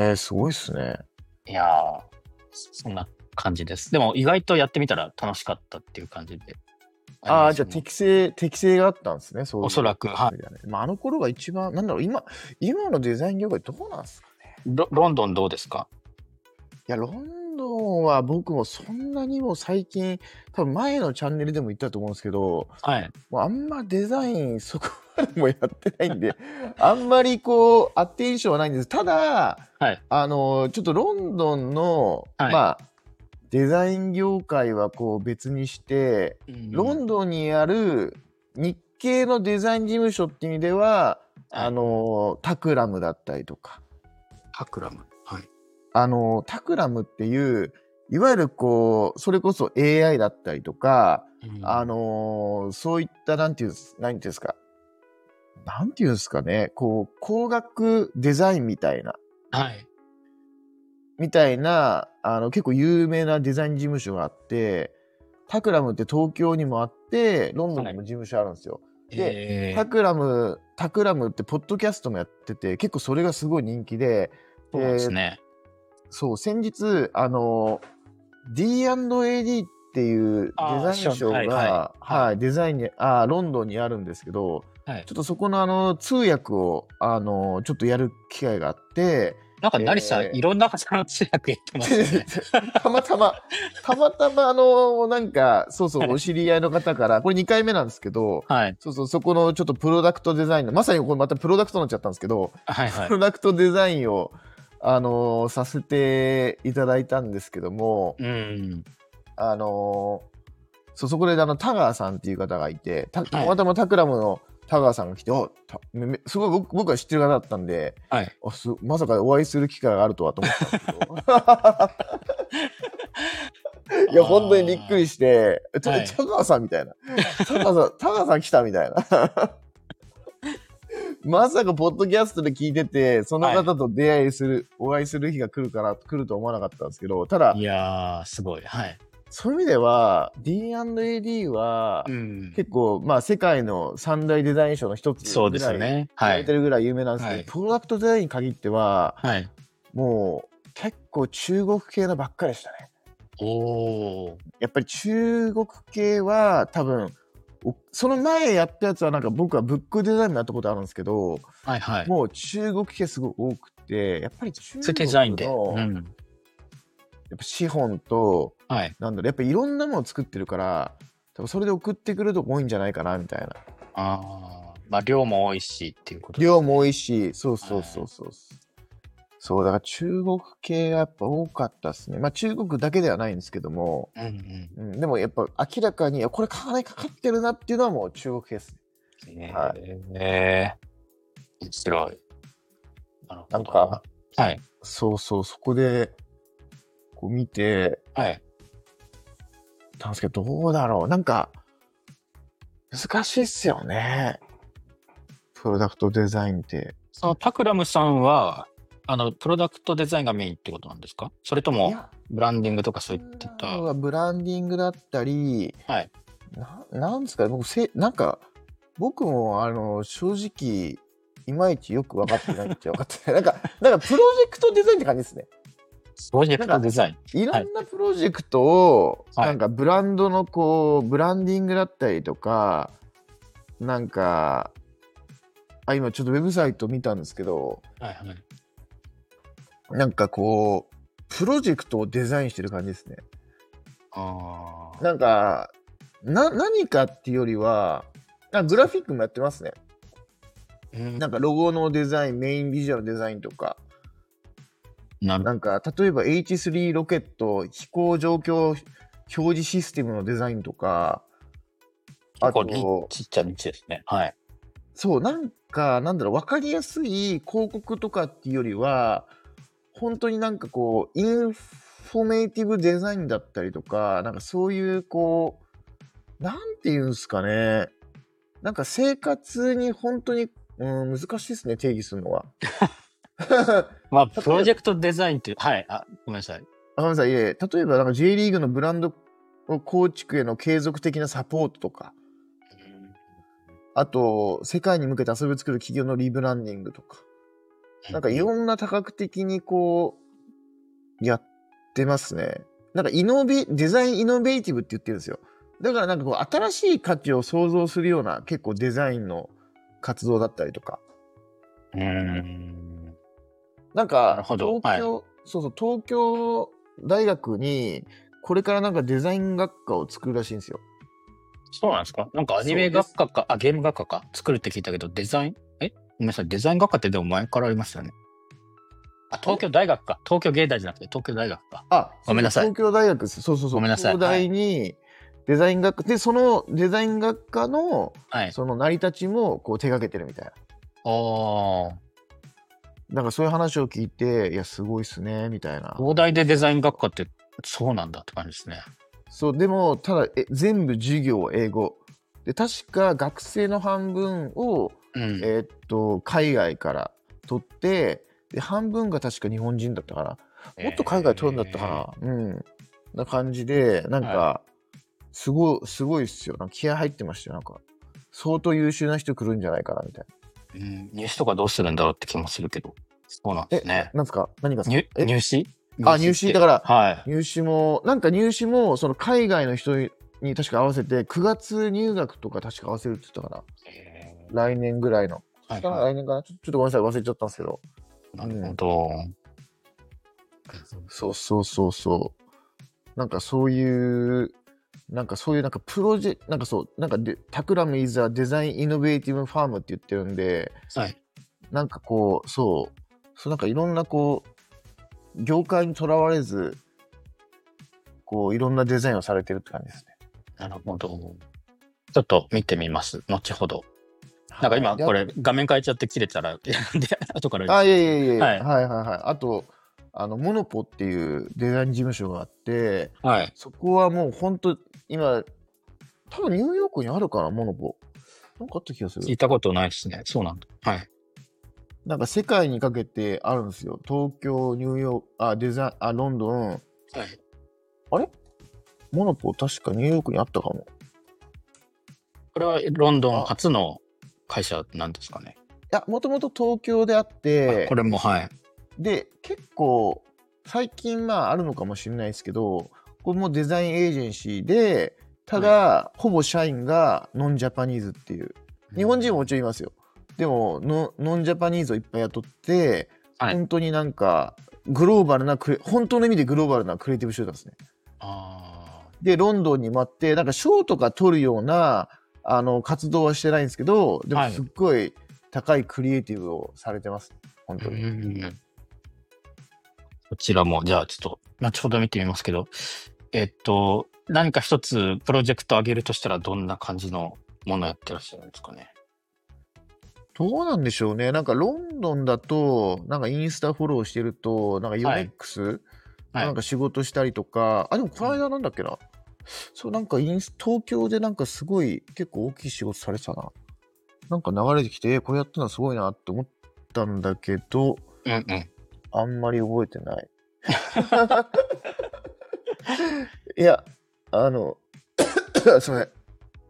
Speaker 2: すごいっすね。
Speaker 1: いやー、そんな感じです。でも意外とやってみたら楽しかったっていう感じで。
Speaker 2: じゃあ適性があったんですね。そういう
Speaker 1: おそらく。はい。
Speaker 2: あの頃が一番、なんだろう、今のデザイン業界どうなんですかね。
Speaker 1: ロンドンどうですか？
Speaker 2: いや、ロンドンは僕もそんなにも最近、多分前のチャンネルでも言ったと思うんですけど、
Speaker 1: はい。
Speaker 2: もうあんまデザインそこまでもやってないんで、あんまりこう、アテンションはないんです。ただ、
Speaker 1: はい。
Speaker 2: ちょっとロンドンの、
Speaker 1: はい、
Speaker 2: デザイン業界はこう別にして、ロンドンにある日系のデザイン事務所っていう意味では、タクラムだったりとか。
Speaker 1: タクラム。はい。
Speaker 2: タクラムっていう、いわゆるこう、それこそ AI だったりとか、そういったなんていうんですか。なんていうんですかね。こう、工学デザインみたいな。
Speaker 1: はい。
Speaker 2: みたいな、結構有名なデザイン事務所があって、タクラムって東京にもあって、ロンドンにも事務所あるんですよ。で、タクラムってポッドキャストもやってて、結構それがすごい人気で、
Speaker 1: そうですね。
Speaker 2: そう、先日、D&AD っていうデザイン賞が、デザインに、ロンドンにあるんですけど、ちょっとそこの通訳を、ちょっとやる機会があって、
Speaker 1: なんか成さん、いろんな方の通訳やってますね。
Speaker 2: たまたまなんか、そうそう、お知り合いの方から、これ2回目なんですけど、そうそう、そこのちょっとプロダクトデザインの、まさにこれまたプロダクトになっちゃったんですけど、プロダクトデザインを、させていただいたんですけども、そこで田川さんっていう方がいて、たまたまタクラムの田川さんが来て、すごい僕は知ってる方だったんで、まさかお会いする機会があるとはと思ったんですけど。いや、本当にびっくりして、田川さんみたいな。田川さん来たみたいな。まさかポッドキャストで聞いてて、その方とお会いする日が来ると思わなかったんですけど、ただ、
Speaker 1: いやー、すごい。はい。
Speaker 2: そういう意味では D&AD は結構、世界の三大デザイン賞の一つぐらい言われてるぐらい有名なんですけど、プロダクトデザインに限っては、もう結構中国系のばっかりでしたね。やっぱり中国系は多分その前やったやつはなんか僕はブックデザインもやったことあるんですけど、もう中国系すごい多くて、やっぱり中国のやっぱ資本と、なんだろう、やっぱいろんなものを作ってるから、多分それで送ってくるとこ多いんじゃないかなみたいな。
Speaker 1: 量も多いしっていうことですね。
Speaker 2: 量も多いし、そう。そう、だから中国系がやっぱ多かったですね。中国だけではないんですけども、でもやっぱ明らかに、これ金かかってるなっていうのはもう中国系ですね。
Speaker 1: 面白い。
Speaker 2: なんか、そう、そこで、こう見て、たんですけど、どうだろう。なんか、難しいっすよね。プロダクトデザインって。
Speaker 1: そのタクラムさんは、プロダクトデザインがメインってことなんですか？それとも、ブランディングとかそういった。
Speaker 2: ブランディングだったり、なんですかね、僕も、正直、いまいちよく分かってないっちゃ分かってない。なんか、プロジェクトデザインって感じですね。
Speaker 1: プロジェクトデザイン。
Speaker 2: いろんなプロジェクトを、なんかブランドのブランディングだったりとか、なんか、今ちょっとウェブサイト見たんですけど、なんかこう、プロジェクトをデザインしてる感じですね。なんか、何かっていうよりは、グラフィックもやってますね。なんかロゴのデザイン、メインビジュアルデザインとか。なんか例えば H3 ロケット飛行状況表示システムのデザインとか、
Speaker 1: 結構ちっちゃい道ですね。はい。
Speaker 2: そう、なんか、なんだろう、わかりやすい広告とかっていうよりは、本当になんかこう、インフォメーティブデザインだったりとか、なんかそういうこう、なんていうんですかね。なんか生活に本当に、難しいですね、定義するのは。
Speaker 1: まあ、プロジェクトデザインって、はい。ごめんなさい。
Speaker 2: ごめんなさい、例えばなんか J リーグのブランド構築への継続的なサポートとか、あと、世界に向けて遊び作る企業のリブランディングとか、なんかいろんな多角的にこう、やってますね。なんかデザインイノベーティブって言ってるんですよ。だからなんかこう、新しい価値を創造するような結構デザインの活動だったりとか。なんか、東京大学に、これからなんかデザイン学科を作るらしいんですよ。
Speaker 1: そうなんですか？なんかアニメ学科か、ゲーム学科か、作るって聞いたけど、デザインごめんなさい、デザイン学科ってでも前からありましたよね。東京大学か。東京芸大じゃなくて東京大学か。ごめんなさい。
Speaker 2: 東京大学です。そう。
Speaker 1: ごめんなさい。
Speaker 2: 東大にデザイン学科、で、そのデザイン学科の、その成り立ちもこう手掛けてるみたいな。なんかそういう話を聞いて、いや、すごいっすね、みたいな。
Speaker 1: 東大でデザイン学科ってそうなんだって感じですね。
Speaker 2: そう、でも、ただ、全部授業英語。で、確か学生の半分を、海外から取って、で、半分が確か日本人だったかな。もっと海外取るんだったかな。な感じで、なんか、すごいっすよ。なんか気合入ってましたよ。なんか、相当優秀な人来るんじゃないかな、みたいな。
Speaker 1: 入試とかどうするんだろうって気もするけど。そうなんですね。
Speaker 2: なんですか？何が
Speaker 1: 入試
Speaker 2: 入試だから、入試も、その海外の人に確か合わせて、9月入学とか確か合わせるって言ったから、来年ぐらいの。来年かな？ちょっとごめんなさい、忘れちゃったんですけど。
Speaker 1: なるほど。
Speaker 2: そう。なんかそういうプロジェクト、タクラムイザデザインイノベーティブファームって言ってるんで、なんかこう、なんかいろんなこう、業界にとらわれず、こう、いろんなデザインをされてるって感じですね。
Speaker 1: なるほど。ちょっと見てみます。後ほど。なんか今これ画面変えちゃって切れたら、後から。
Speaker 2: はい。あと、モノポっていうデザイン事務所があって、そこはもう本当今、多分ニューヨークにあるかな、モノポ。なんかあった気がする。
Speaker 1: 聞いたことないですね。そうなんだ。
Speaker 2: なんか世界にかけてあるんですよ。東京、ニューヨーク、ロンドン。あれ？モノポ確かニューヨークにあったかも。
Speaker 1: これはロンドン初の会社なんですかね。
Speaker 2: いや、もともと東京であって、
Speaker 1: これも
Speaker 2: で、結構最近あるのかもしれないですけど、これもデザインエージェンシーで、ただ、ほぼ社員がノンジャパニーズっていう。日本人ももちろんいますよ。でもノンジャパニーズをいっぱい雇って、本当になんか本当の意味でグローバルなクリエイティブ集団ですね。でロンドンに待ってなんか賞とか取るような活動はしてないんですけど、でもすっごい高いクリエイティブをされてます、本当に。
Speaker 1: こちらもじゃあちょっと後ほど見てみますけど、何か一つプロジェクト上げるとしたらどんな感じのものやってらっしゃるんですかね。
Speaker 2: どうなんでしょうね。なんかロンドンだと、なんかインスタフォローしてると、なんかヨネックス、なんか仕事したりとか、でもこの間なんだっけな。そう、なんか東京でなんかすごい結構大きい仕事されてたな。なんか流れてきて、これやったのはすごいなって思ったんだけど、あんまり覚えてない。いや、すみません。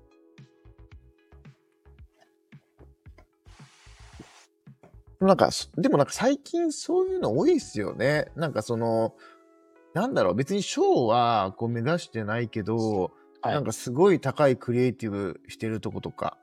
Speaker 2: でもなんか最近そういうの多いっすよね。なんかなんだろう、別にショーはこう目指してないけど、なんかすごい高いクリエイティブしてるとことか。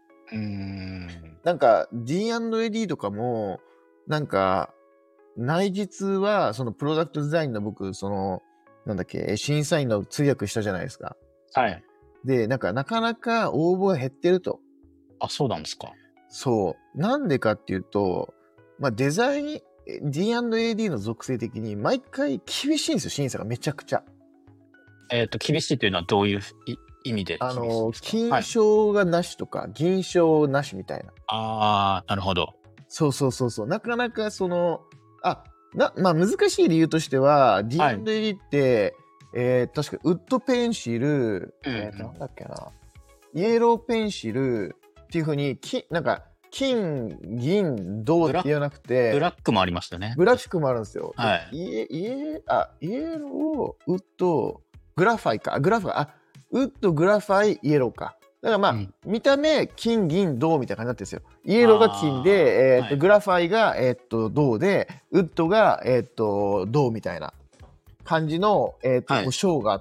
Speaker 2: なんか D&AD とかも、なんか内実はそのプロダクトデザインの僕、なんだっけ、審査員の通訳したじゃないですか。で、なかなか応募が減ってると。
Speaker 1: そうなんですか。
Speaker 2: そう。なんでかっていうと、デザイン、D&AD の属性的に毎回厳しいんですよ、審査がめちゃくちゃ。
Speaker 1: 厳しいというのはどういう意味で厳しいですか？
Speaker 2: 金賞がなしとか、銀賞なしみたいな。
Speaker 1: ああ、なるほど。
Speaker 2: そう。なかなかまあ難しい理由としては、D&D って、確かウッドペンシル、なんだっけな、イエローペンシルっていう風に、なんか、金、銀、銅って言わなくて、
Speaker 1: ブラックもありましたね。
Speaker 2: ブラックもあるんですよ。
Speaker 1: はい。
Speaker 2: イエロー、ウッド、グラファイか。ウッド、グラファイ、イエローか。だからまあ、見た目、金、銀、銅みたいな感じになってるんですよ。イエローが金で、グラファイが、銅で、ウッドが、銅みたいな感じの、章があって、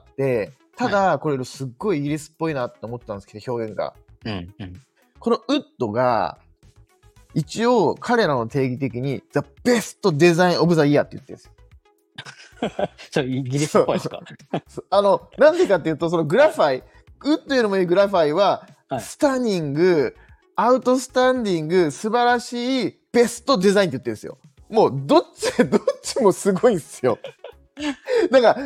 Speaker 2: ただ、これすっごいイギリスっぽいなって思ったんですけど、表現が。このウッドが、一応、彼らの定義的に、The Best Design of the Year って言ってるんですよ。
Speaker 1: それイギリスっぽいですか？
Speaker 2: なんでかっていうと、そのグラファイ、ウッドよりもいいグラファイは、スタニング、アウトスタンディング、素晴らしい、ベストデザインって言ってるんですよ。もう、どっちもすごいんですよ。だから、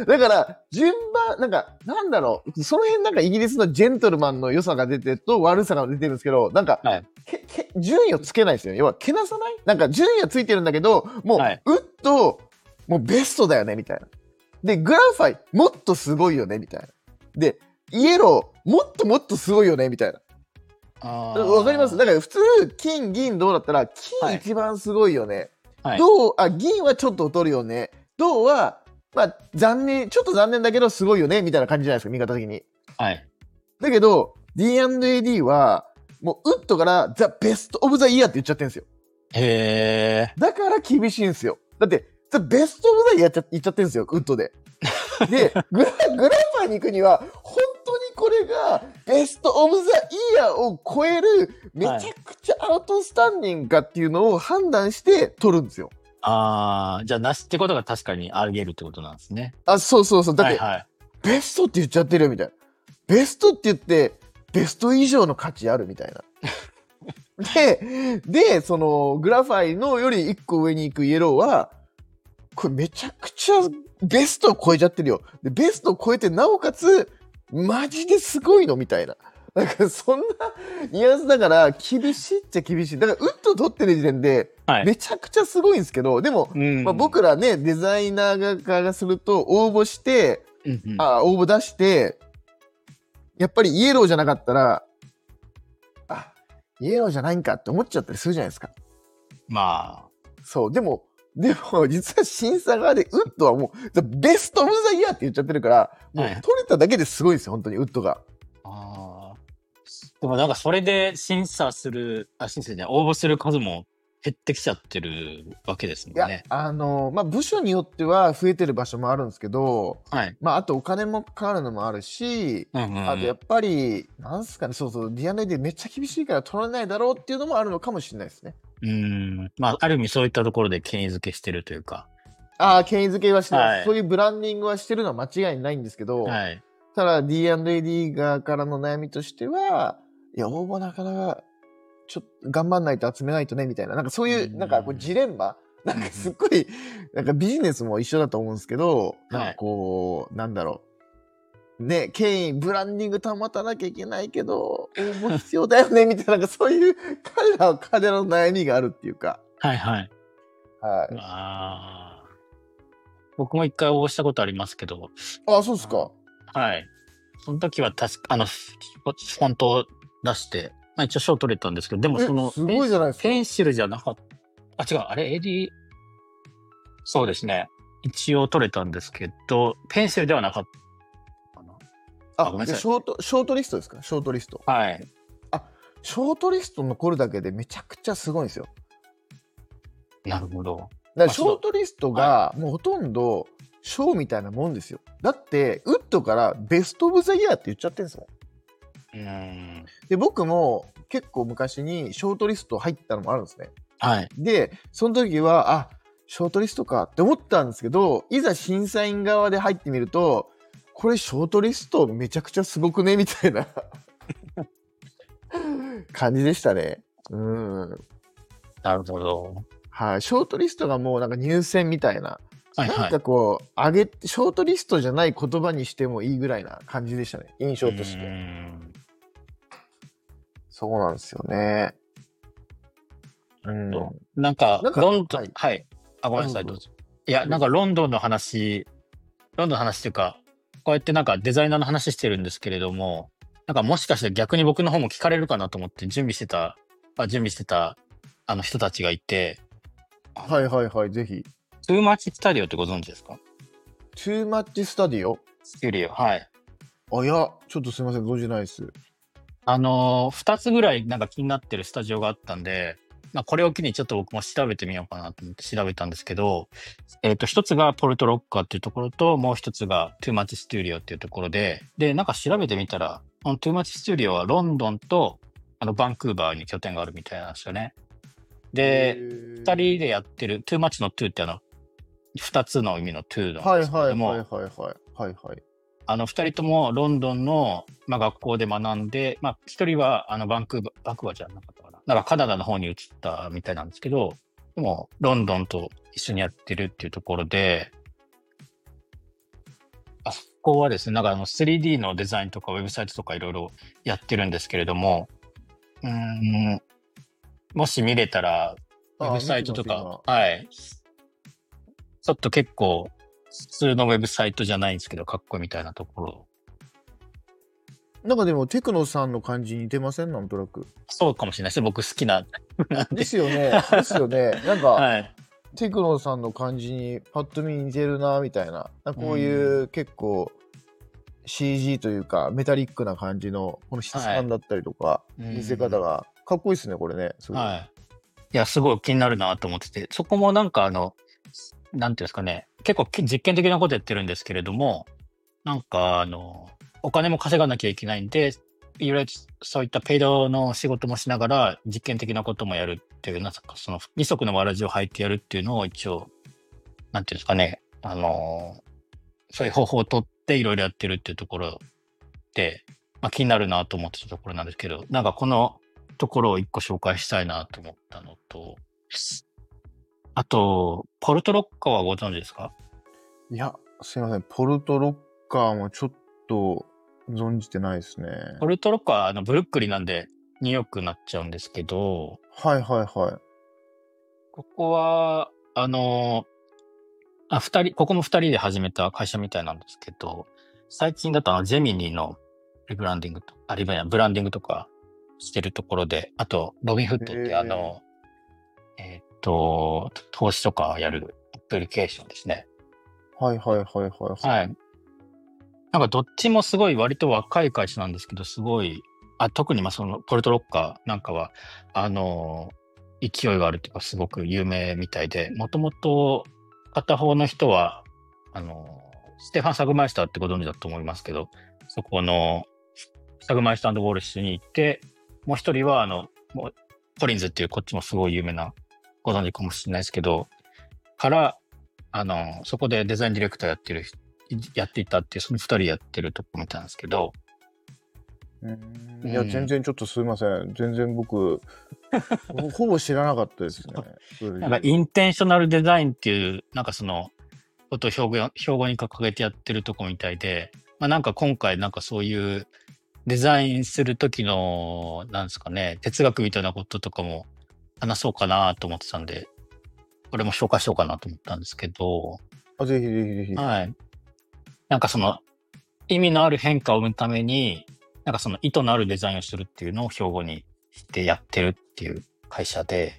Speaker 2: 順番、なんだろう、その辺イギリスのジェントルマンの良さが出てると悪さが出てるんですけど、順位をつけないですよ。要は、けなさない順位はついてるんだけど、もう、ウッド、もうベストだよね、みたいな。で、グラファイ、もっとすごいよね、みたいな。で、イエロー、もっとすごいよね、みたいな。わかります？だから普通、金、銀、銅だったら、金一番すごいよね。銀はちょっと劣るよね。銅は、まあ、ちょっと残念だけど、すごいよね、みたいな感じじゃないですか、見方的に。だけど、D&AD は、もう、ウッドから、The Best of the Year って言っちゃってるんですよ。だから厳しいんですよ。だって、The Best of the Year 言っちゃってるんですよ、ウッドで。で、グラファーに行くには、本当にこれが、ベストオブザイヤーを超える、めちゃくちゃアウトスタンディングかっていうのを判断して取るんですよ。
Speaker 1: じゃあなしってことが確かにあり得るってことなんですね。
Speaker 2: そう。だって、ベストって言っちゃってるよ、みたいな。ベストって言って、ベスト以上の価値あるみたいな。で、その、グラファイのより一個上に行くイエローは、これめちゃくちゃベストを超えちゃってるよ。で、ベストを超えて、なおかつ、マジですごいのみたいな。そんなニュアンスだから厳しいっちゃ厳しい。だからウッド取ってる時点でめちゃくちゃすごいんですけど、でも、まあ、僕らねデザイナー側がすると応募して、応募出してやっぱりイエローじゃなかったらイエローじゃないんかって思っちゃったりするじゃないですか。
Speaker 1: まあ
Speaker 2: そうでも実は審査側でウッドはもうベストオブザイヤーって言っちゃってるからもう取れただけですごいんですよ本当にウッドが。
Speaker 1: でもそれで審査じゃない応募する数も減ってきちゃってるわけですもんね。
Speaker 2: まあ、部署によっては増えてる場所もあるんですけど、まあ、あとお金もかかるのもあるし、あとやっぱり、なんすかね、D&A でめっちゃ厳しいから取られないだろうっていうのもあるのかもしれないですね。
Speaker 1: まあ、ある意味そういったところで権威づけしてるというか。
Speaker 2: 権威づけはしてます。そういうブランディングはしてるのは間違いないんですけど、ただ D&AD 側からの悩みとしては、応募なかなか、ちょっと頑張んないと集めないとねみたいなそういうこうジレンマすっごいビジネスも一緒だと思うんですけどこうなんだろうね権威ブランディング保たなきゃいけないけど応募必要だよねみたいなそういう彼らの悩みがあるっていうか
Speaker 1: 僕も一回応募したことありますけど
Speaker 2: そうですか
Speaker 1: その時は確かフォントを出して一応賞取れたんですけど、でも
Speaker 2: すごいじゃないですか。
Speaker 1: ペンシルじゃなかった。違う、あれ、AD、そうですね。一応取れたんですけど、ペンシルではなかったかな。
Speaker 2: ごめんなさい。ショートリストですか？ショートリスト。ショートリスト残るだけでめちゃくちゃすごいんですよ。
Speaker 1: なるほど。
Speaker 2: だからショートリストがもうほとんど賞みたいなもんですよ。だって、ウッドからベストオブザイヤーって言っちゃってるんですもん。で僕も結構昔にショートリスト入ったのもあるんですね。でその時はショートリストかって思ったんですけどいざ審査員側で入ってみるとこれショートリストめちゃくちゃすごくねみたいな感じでしたね。
Speaker 1: なるほど。
Speaker 2: ショートリストがもう入選みたいな
Speaker 1: はいはい。
Speaker 2: なんかこうショートリストじゃない言葉にしてもいいぐらいな感じでしたね、印象として。そうなんですよね。
Speaker 1: なんかロンドン、はい。ごめんなさい、どうぞ。いや、なんかロンドンの話っていうか、こうやってなんかデザイナーの話してるんですけれども、なんかもしかして逆に僕の方も聞かれるかなと思って準備してた人たちがいて。
Speaker 2: はいはいはい、ぜひ。
Speaker 1: トゥーマッチスタディオってご存知ですか？
Speaker 2: トゥーマッチスタディオ？
Speaker 1: スタディオ、はい。
Speaker 2: いや、ちょっとすいません、存じないです。
Speaker 1: 2つぐらいなんか気になってるスタジオがあったんで、これを機にちょっと僕も調べてみようかなと思って調べたんですけど、一つがポルトロッカーっていうところと、もう一つがトゥーマッチスタディオっていうところで、なんか調べてみたら、トゥーマッチスタディオはロンドンとバンクーバーに拠点があるみたいなんですよね。で、2人でやってる、トゥーマッチのトゥーって2つの意味のトゥーなんですけども、
Speaker 2: はいはい。
Speaker 1: 2人ともロンドンの、学校で学んで、1人はバンクーバーじゃなかったかな。なんかカナダの方に移ったみたいなんですけど、でもロンドンと一緒にやってるっていうところで、あそこはですね、なんか3D のデザインとかウェブサイトとかいろいろやってるんですけれども、もし見れたら、ウェブサイトとか、はい。ちょっと結構、普通のウェブサイトじゃないんですけど、かっこいいみたいなところ。
Speaker 2: なんかでも、テクノさんの感じ似てません？なんとなく。
Speaker 1: そうかもしれないです。僕好きな。
Speaker 2: ですよね。ですよね。なんか、はい、テクノさんの感じにパッと見似てるな、みたいな。こういう結構、CG というか、メタリックな感じの、この質感だったりとか、見せ方が、かっこいいですね、これね。すごい。
Speaker 1: はい。いや、すごい気になるなと思ってて、そこもなんかなんていうんですかね、結構実験的なことやってるんですけれども、なんかお金も稼がなきゃいけないんで、いろいろそういったペイドの仕事もしながら実験的なこともやるっていう、なんかその二足のわらじを履いてやるっていうのを一応、なんていうんですかね、そういう方法を取っていろいろやってるっていうところで、気になるなと思ってたところなんですけど、なんかこのところを一個紹介したいなと思ったのと、あと、ポルトロッカーはご存知ですか？
Speaker 2: いや、すいません。ポルトロッカーもちょっと存じてないですね。
Speaker 1: ポルトロッカーはブルックリンなんでニューヨークになっちゃうんですけど、
Speaker 2: はいはいはい。
Speaker 1: ここは、ここも2人で始めた会社みたいなんですけど、最近だとジェミニのブランディングとかしてるところで、あと、ロビンフットって投資とかやるアプリケーションですね。
Speaker 2: はいはいはいはい。
Speaker 1: はい。なんかどっちもすごい割と若い会社なんですけど、すごい、特にそのポルトロッカーなんかは、勢いがあるというかすごく有名みたいで、もともと片方の人は、ステファン・サグマイスターってご存知だと思いますけど、そこのサグマイスター&ウォルシュに行って、もう一人はコリンズっていうこっちもすごい有名なご存知かもしれないですけど、からそこでデザインディレクターやっていたっていう、その2人やってるとこみたいなんですけど。
Speaker 2: いや、全然ちょっとすいません。全然僕、ほぼ知らなかったですね。
Speaker 1: なんかインテンショナルデザインっていう、なんかそのことを標語に掲げてやってるとこみたいで、なんか今回なんかそういうデザインする時の、なんですかね、哲学みたいなこととかも話そうかなと思ってたんで、これも紹介しようかなと思ったんですけど。
Speaker 2: ぜひぜひぜひ。
Speaker 1: はい。なんかその意味のある変化を生むために、なんかその意図のあるデザインをするっていうのを標語にしてやってるっていう会社で、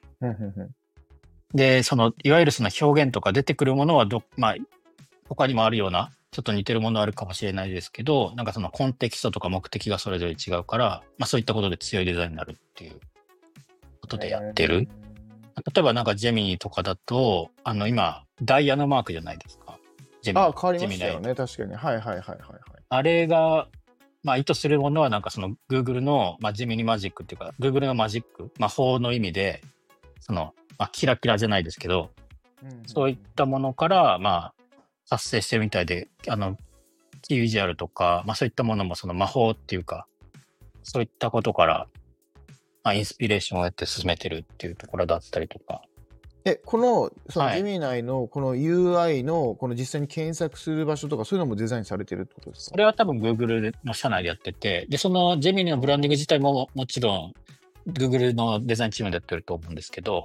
Speaker 1: で、いわゆるその表現とか出てくるものは他にもあるような、ちょっと似てるものあるかもしれないですけど、なんかそのコンテキストとか目的がそれぞれ違うから、そういったことで強いデザインになるっていうことでやってる。例えばなんかジェミニとかだと、今、ダイヤのマークじゃないですか。
Speaker 2: 変わりましたよね、確かに。はいはいはいはい。
Speaker 1: あれが、意図するものはなんかその Google の、ジェミニマジックっていうか、Google のマジック、魔法の意味で、キラキラじゃないですけど、そういったものから、発生してるみたいで、キービジュアルとか、そういったものもその魔法っていうか、そういったことから、インスピレーションをやって進めてるっていうところだったりとか。
Speaker 2: この、その
Speaker 1: はい。
Speaker 2: ジェミナイのこの UI のこの実際に検索する場所とかそういうのもデザインされてるってことですか？
Speaker 1: それは多分 Google の社内でやってて、で、そのジェミニのブランディング自体ももちろん Google のデザインチームでやってると思うんですけど、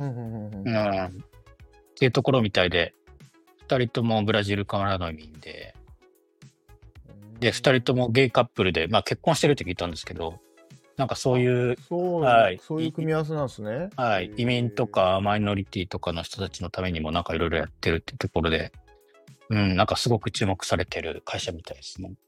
Speaker 1: っていうところみたいで、2人ともブラジルからの移民で、2人ともゲイカップルで、まあ結婚してるって聞いたんですけど、なんかそういう、はい、
Speaker 2: そういう組み合わせなんですね。
Speaker 1: はい、移民とかマイノリティとかの人たちのためにもなんかいろいろやってるってところで、なんかすごく注目されてる会社みたいですね。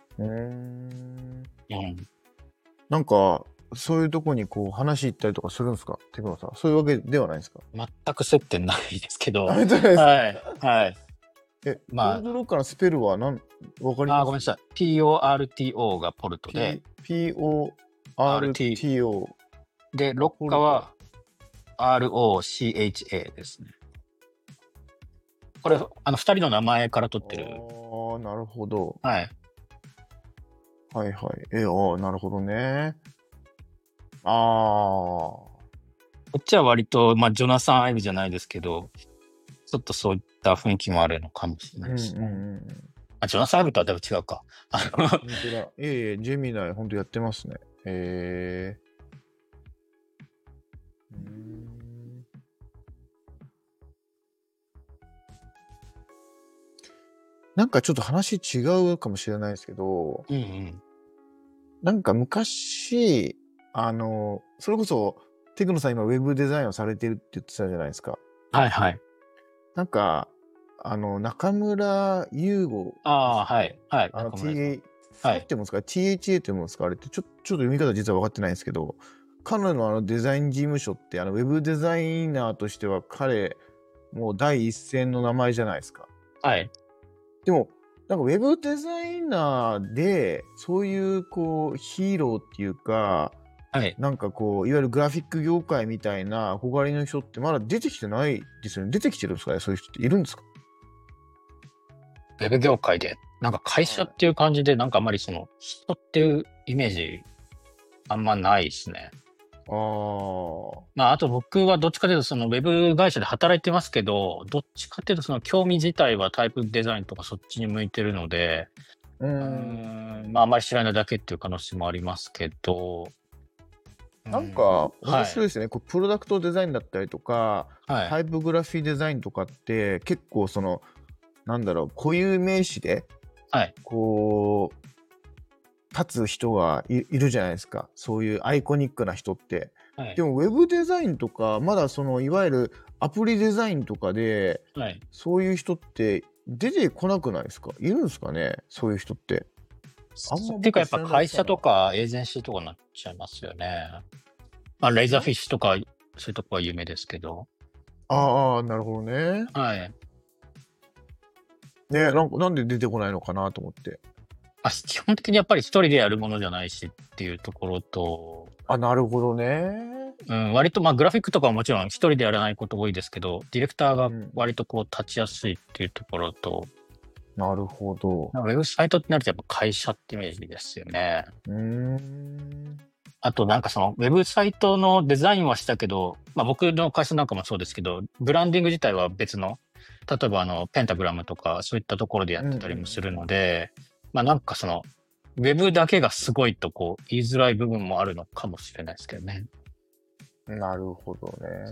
Speaker 2: なんか、そういうとこにこう話行ったりとかするんですか、テクノさん。そういうわけではないですか？
Speaker 1: 全く接点ないですけど、
Speaker 2: は
Speaker 1: はい、はい。
Speaker 2: ポルトロッカのスペルはわかります？
Speaker 1: ごめんなさい。PORTO がポルトで、
Speaker 2: PORTO。
Speaker 1: で、ロッカは ROCHA ですね。これ、2人の名前から取ってる。
Speaker 2: ああ、なるほど。
Speaker 1: はい。
Speaker 2: はいはい。なるほどね。こ
Speaker 1: っちは割と、まあ、ジョナサン・アイブじゃないですけど、ちょっとそういった雰囲気もあるのかもしれないですね。ジョナサン・アイブとはだいぶ違うか。
Speaker 2: 本当だ。ジェミナイ、本当やってますね。なんかちょっと話違うかもしれないですけど、なんか昔、それこそ、テクノさん今ウェブデザインをされてるって言ってたじゃないですか。
Speaker 1: はいはい。
Speaker 2: なんか、中村優吾。
Speaker 1: はいはい。
Speaker 2: THA ってもんですか、THA ってもんですか、あれってちょっと読み方実は分かってないんですけど、彼のデザイン事務所ってウェブデザイナーとしては彼、もう第一線の名前じゃないですか。
Speaker 1: はい。
Speaker 2: でも、なんかウェブデザイナーで、そういうこうヒーローっていうか、なんかこう、いわゆるグラフィック業界みたいな憧れの人ってまだ出てきてないですよね。出てきてるんですかね、そういう人っているんですか？
Speaker 1: ウェブ業界で、なんか会社っていう感じで、なんかあんまりその人っていうイメージ、あんまないですね。あと僕はどっちかというとそのウェブ会社で働いてますけど、どっちかというとその興味自体はタイプデザインとかそっちに向いてるので、まああまり知らないだけっていう可能性もありますけど、
Speaker 2: なんか面白いですね。プロダクトデザインだったりとか、タイプグラフィーデザインとかって結構そのなんだろう、固有名詞でこう立つ人がいるじゃないですか。そういうアイコニックな人って。でもウェブデザインとかまだそのいわゆるアプリデザインとかで、そういう人って出てこなくないですか？いるんですかね、そういう人って。
Speaker 1: っていうかやっぱ会社とかエージェンシーとかになっちゃいますよね。レイザーフィッシュとかそういうとこは有名ですけど。
Speaker 2: なるほどね。なんで出てこないのかなと思って。
Speaker 1: 基本的にやっぱり一人でやるものじゃないしっていうところと。
Speaker 2: なるほどね。
Speaker 1: 割とグラフィックとかはもちろん一人でやらないこと多いですけど、ディレクターが割とこう立ちやすいっていうところと。
Speaker 2: なるほど。
Speaker 1: ウェブサイトってなるとやっぱ会社ってイメージですよね。あとなんかそのウェブサイトのデザインはしたけど、僕の会社なんかもそうですけど、ブランディング自体は別の、例えばペンタグラムとかそういったところでやってたりもするので、なんかそのウェブだけがすごいとこう言いづらい部分もあるのかもしれないですけどね。
Speaker 2: なるほどね。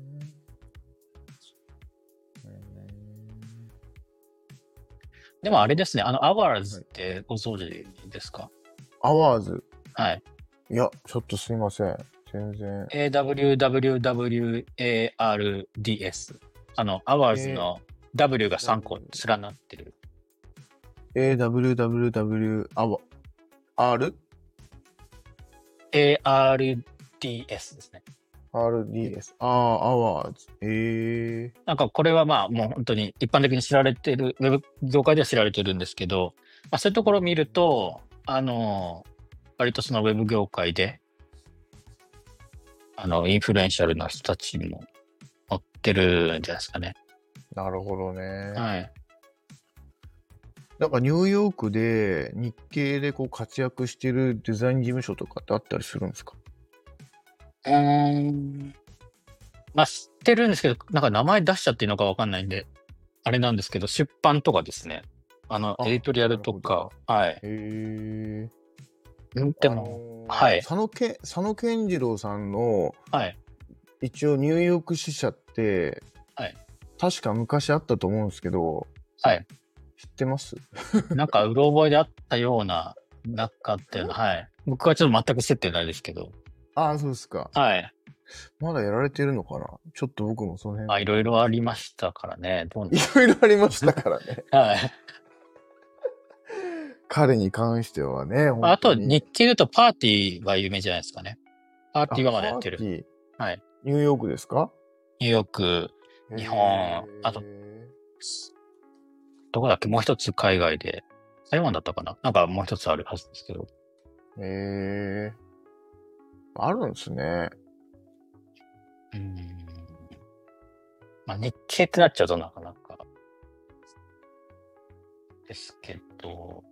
Speaker 1: でもあれですね、アワーズってご存知ですか？
Speaker 2: アワーズ。
Speaker 1: い
Speaker 2: や、ちょっとすいません。全然。
Speaker 1: AWWWARDS。アワーズの W が3個連なってる。
Speaker 2: AWWW R？
Speaker 1: ARDS ですね。
Speaker 2: RDS。アワーズ。
Speaker 1: なんかこれはもう本当に一般的に知られてる、ウェブ業界では知られてるんですけど、そういうところを見ると、割とそのウェブ業界で、インフルエンシャルな人たちも乗ってるんじゃないですかね。
Speaker 2: なるほどね。なんかニューヨークで日系でこう活躍してるデザイン事務所とかってあったりするんですか？
Speaker 1: まあ知ってるんですけど、なんか名前出しちゃっていいのかわかんないんで、あれなんですけど、出版とかですね。エディトリアルとか、はい。
Speaker 2: へえ。
Speaker 1: でも、はい。
Speaker 2: 佐野健次郎さんの、
Speaker 1: はい。
Speaker 2: 一応ニューヨーク支社って、
Speaker 1: はい。
Speaker 2: 確か昔あったと思うんですけど、
Speaker 1: はい。
Speaker 2: 知ってます？
Speaker 1: なんか、うろ覚えであったような、中っていうのは、はい。僕はちょっと全く接点ないですけど。
Speaker 2: ああ、そうですか。
Speaker 1: はい。
Speaker 2: まだやられてるのかな？ちょっと僕もその辺。
Speaker 1: いろいろありましたからね。
Speaker 2: いろいろありましたからね。
Speaker 1: はい。
Speaker 2: 彼に関してはね、
Speaker 1: あと、
Speaker 2: 本当に。
Speaker 1: 日系で言うとパーティーは有名じゃないですかね。パーティーはまだやってる。
Speaker 2: パーティー。
Speaker 1: はい。
Speaker 2: ニューヨークですか？
Speaker 1: ニューヨーク、日本、あと、どこだっけもう一つ海外で、台湾だったかななんかもう一つあるはずですけど。
Speaker 2: へえ。あるんですね。
Speaker 1: まあ、日系ってなっちゃうとなかなか。ですけど。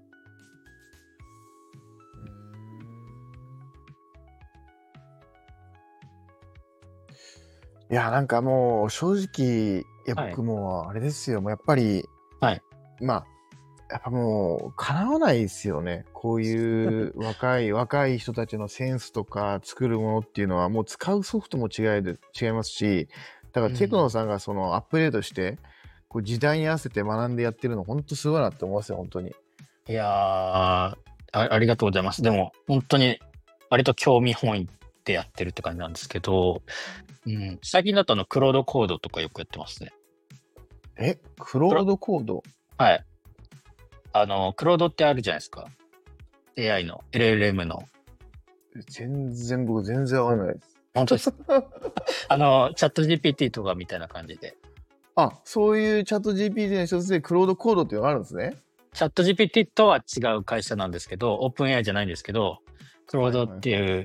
Speaker 2: いや、なんかもう正直、
Speaker 1: はい。
Speaker 2: 僕もあれですよ。もうやっぱり、
Speaker 1: はい。
Speaker 2: まあ、やっぱもう、叶わないですよね。こういう若い人たちのセンスとか作るものっていうのは、もう使うソフトも違いますし、だからテクノさんがそのアップデートして、こう時代に合わせて学んでやってるの、本当すごいなって思いますよ、本当に。
Speaker 1: いやー、ありがとうございます。でも、本当に、割と興味本位でやってるって感じなんですけど、最近だとクロードコードとかよくやってますね。
Speaker 2: クロードコード？
Speaker 1: はい。クロードってあるじゃないですか。AI の、LLM の。
Speaker 2: 全然わかんないです。
Speaker 1: 本当です。チャット GPT とかみたいな感じで。
Speaker 2: あ、そういうチャット GPT の一つでクロードコードっていうのがあるんですね。
Speaker 1: チャット GPT とは違う会社なんですけど、オープン AI じゃないんですけど、クロードっていう、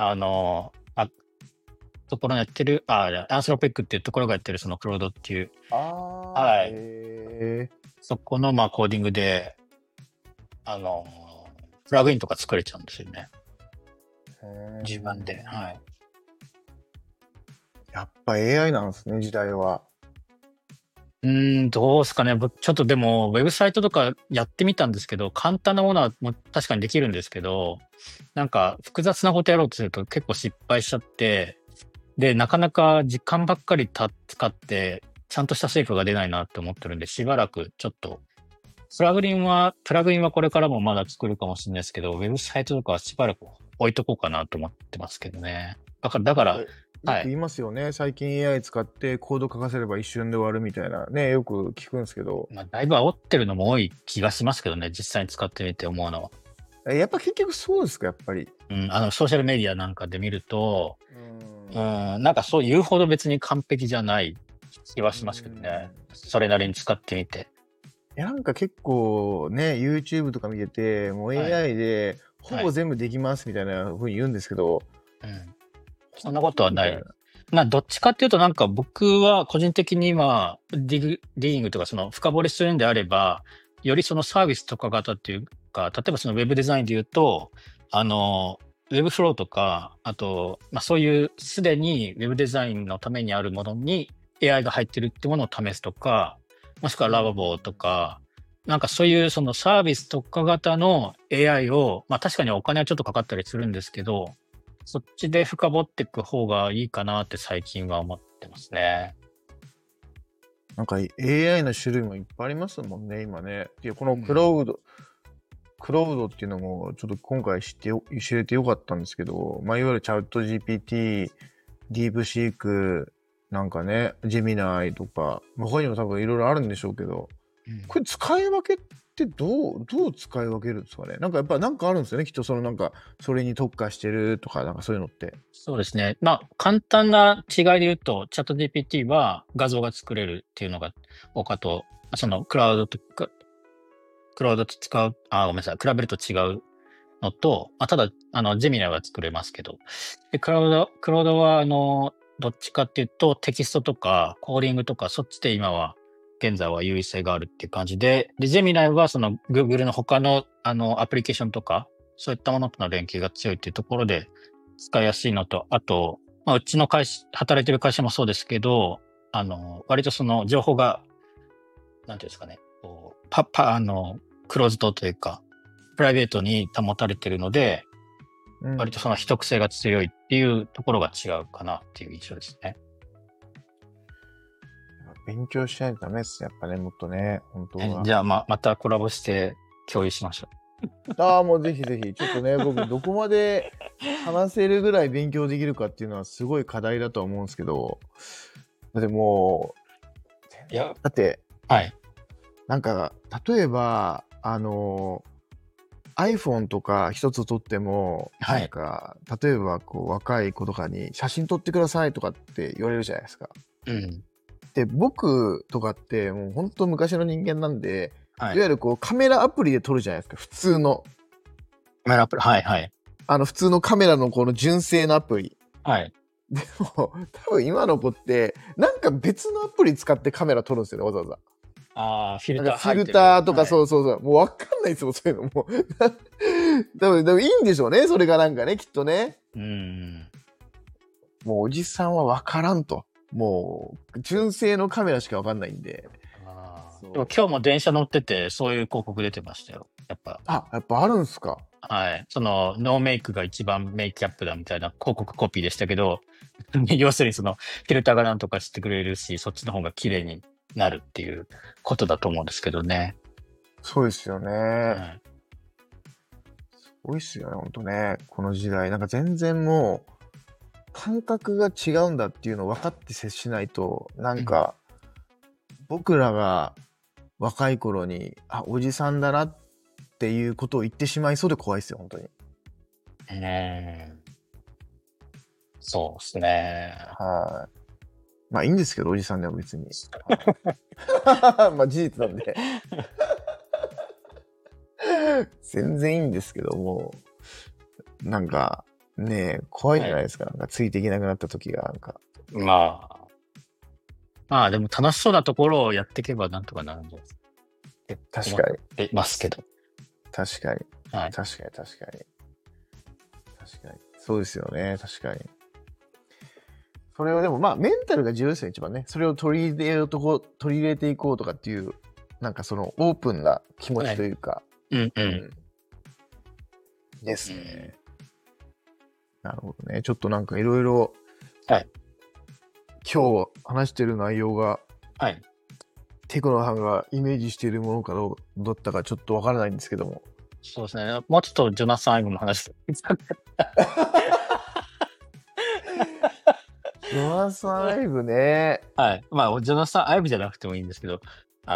Speaker 1: ところにやってる、アンスロペックっていうところがやってるそのクロードっていう、はい。そこのコーディングで、プラグインとか作れちゃうんですよね。自分で。はい。
Speaker 2: やっぱ AI なんですね、時代は。
Speaker 1: どうですかね。ちょっとでも、ウェブサイトとかやってみたんですけど、簡単なものはも確かにできるんですけど、なんか複雑なことやろうとすると結構失敗しちゃって、で、なかなか時間ばっかり使って、ちゃんとした成果が出ないなって思ってるんで、しばらくちょっと、プラグインはこれからもまだ作るかもしれないですけど、ウェブサイトとかはしばらく置いとこうかなと思ってますけどね。だから、
Speaker 2: よく言いますよね。最近 AI 使ってコード書かせれば一瞬で終わるみたいなね、よく聞くんですけど。
Speaker 1: だいぶ煽ってるのも多い気がしますけどね、実際に使ってみて思うのは。
Speaker 2: やっぱ結局そうですか、やっぱり。
Speaker 1: ソーシャルメディアなんかで見ると、なんかそう言うほど別に完璧じゃない気はしますけどね。それなりに使ってみて。
Speaker 2: なんか結構ね、YouTube とか見てて、もう AI でほぼ全部できますみたいな風に言うんですけど、
Speaker 1: そんなことはない。どっちかっていうとなんか僕は個人的に今、ディーイングとかその深掘りするんであれば、よりそのサービス特化型っていうか、例えばそのウェブデザインで言うと、ウェブフローとか、あと、そういうすでにウェブデザインのためにあるものに AI が入ってるってものを試すとか、もしくはラバボとか、なんかそういうそのサービス特化型の AI を、確かにお金はちょっとかかったりするんですけど、そっちで深掘っていく方がいいかなって最近は思ってますね。
Speaker 2: なんか AI の種類もいっぱいありますもんね、今ね。いや、このクロードっていうのもちょっと今回知れてよかったんですけど、いわゆるチャット GPT、ディープシーク、なんかね、ジェミナイとか、他にも多分いろいろあるんでしょうけど、これ使い分けってどう使い分けるんですかね。なんかやっぱなんかあるんですよね。きっとそのなんかそれに特化してるとかなんかそういうのって。
Speaker 1: そうですね。簡単な違いで言うと、チャット GPT は画像が作れるっていうのが他と、そのクラウドと使う、ごめんなさい、比べると違うのと、ただ、ジェミナは作れますけど、で、クラウドは、どっちかっていうと、テキストとか、コーディングとか、そっちで今は、現在は優位性があるっていう感じで、ジェミナイはその Google の他の、アプリケーションとか、そういったものとの連携が強いっていうところで、使いやすいのと、あと、 うちの働いてる会社もそうですけど、割とその情報が、なんていうんですかね、こうクローズドというか、プライベートに保たれてるので、割とその秘匿性が強いっていうところが違うかなっていう印象ですね。
Speaker 2: 勉強しないとダメですね。やっぱね、もっとね、本当は。
Speaker 1: じゃあ、またコラボして共有しましょ
Speaker 2: う。ああ、もうぜひぜひ。ちょっとね、僕、どこまで話せるぐらい勉強できるかっていうのはすごい課題だとは思うんですけど、でも、だって、
Speaker 1: はい。
Speaker 2: なんか、例えば、iPhone とか一つ撮っても、
Speaker 1: はい、
Speaker 2: なんか、例えばこう若い子とかに写真撮ってくださいとかって言われるじゃないですか。
Speaker 1: うん。
Speaker 2: で、僕とかってもう本当昔の人間なんで、
Speaker 1: はい、
Speaker 2: いわゆるこうカメラアプリで撮るじゃないですか、普通の。
Speaker 1: カメラアプリ、はいはい。
Speaker 2: 普通のカメラのこの純正のアプリ。
Speaker 1: はい。
Speaker 2: でも、多分今の子って、なんか別のアプリ使ってカメラ撮るんですよね、わざわざ。
Speaker 1: フィルター
Speaker 2: フィルターとか、そうそうそう。もうわかんないですもん、そういうのも。多分いいんでしょうね、それがなんかね、きっとね。もうおじさんはわからんと。もう、純正のカメラしかわかんないんで。
Speaker 1: でも今日も電車乗ってて、そういう広告出てましたよ。やっぱ
Speaker 2: あるんすか。
Speaker 1: はい。その、ノーメイクが一番メイクアップだみたいな広告コピーでしたけど、要するにその、フィルターがなんとかしてくれるし、そっちの方が綺麗になるっていうことだと思うんですけどね。
Speaker 2: そうですよね。すごいっすよね、ほんとね。この時代。なんか全然もう、感覚が違うんだっていうのを分かって接しないと、なんか、僕らが若い頃に、おじさんだなっていうことを言ってしまいそうで怖いですよ、本当に。
Speaker 1: そうですね。
Speaker 2: はい。まあいいんですけど、おじさんでも別に。まあ事実なんで。全然いいんですけども、なんかね、怖いじゃないですか。なんかついていけなくなった時がなんか。
Speaker 1: まあでも楽しそうなところをやっていけばなんとかなるんじゃないですか。
Speaker 2: 確かに。
Speaker 1: 思ってますけど。
Speaker 2: 確かに。
Speaker 1: はい。
Speaker 2: 確かに。そうですよね。確かに。それをでもまあメンタルが重要ですよ、一番ね。それを取り入れていこうとかっていう、なんかそのオープンな気持ちというか。ですね。なるほどね。ちょっとなんかいろいろ今日話してる内容が、テクノさんがイメージしているものかどうだったかちょっとわからないんですけども。
Speaker 1: そうですね。もうちょっとジョナサン・アイブの話。
Speaker 2: ジョナサン・アイブね。
Speaker 1: はい。まあ、ジョナサン・アイブじゃなくてもいいんですけど、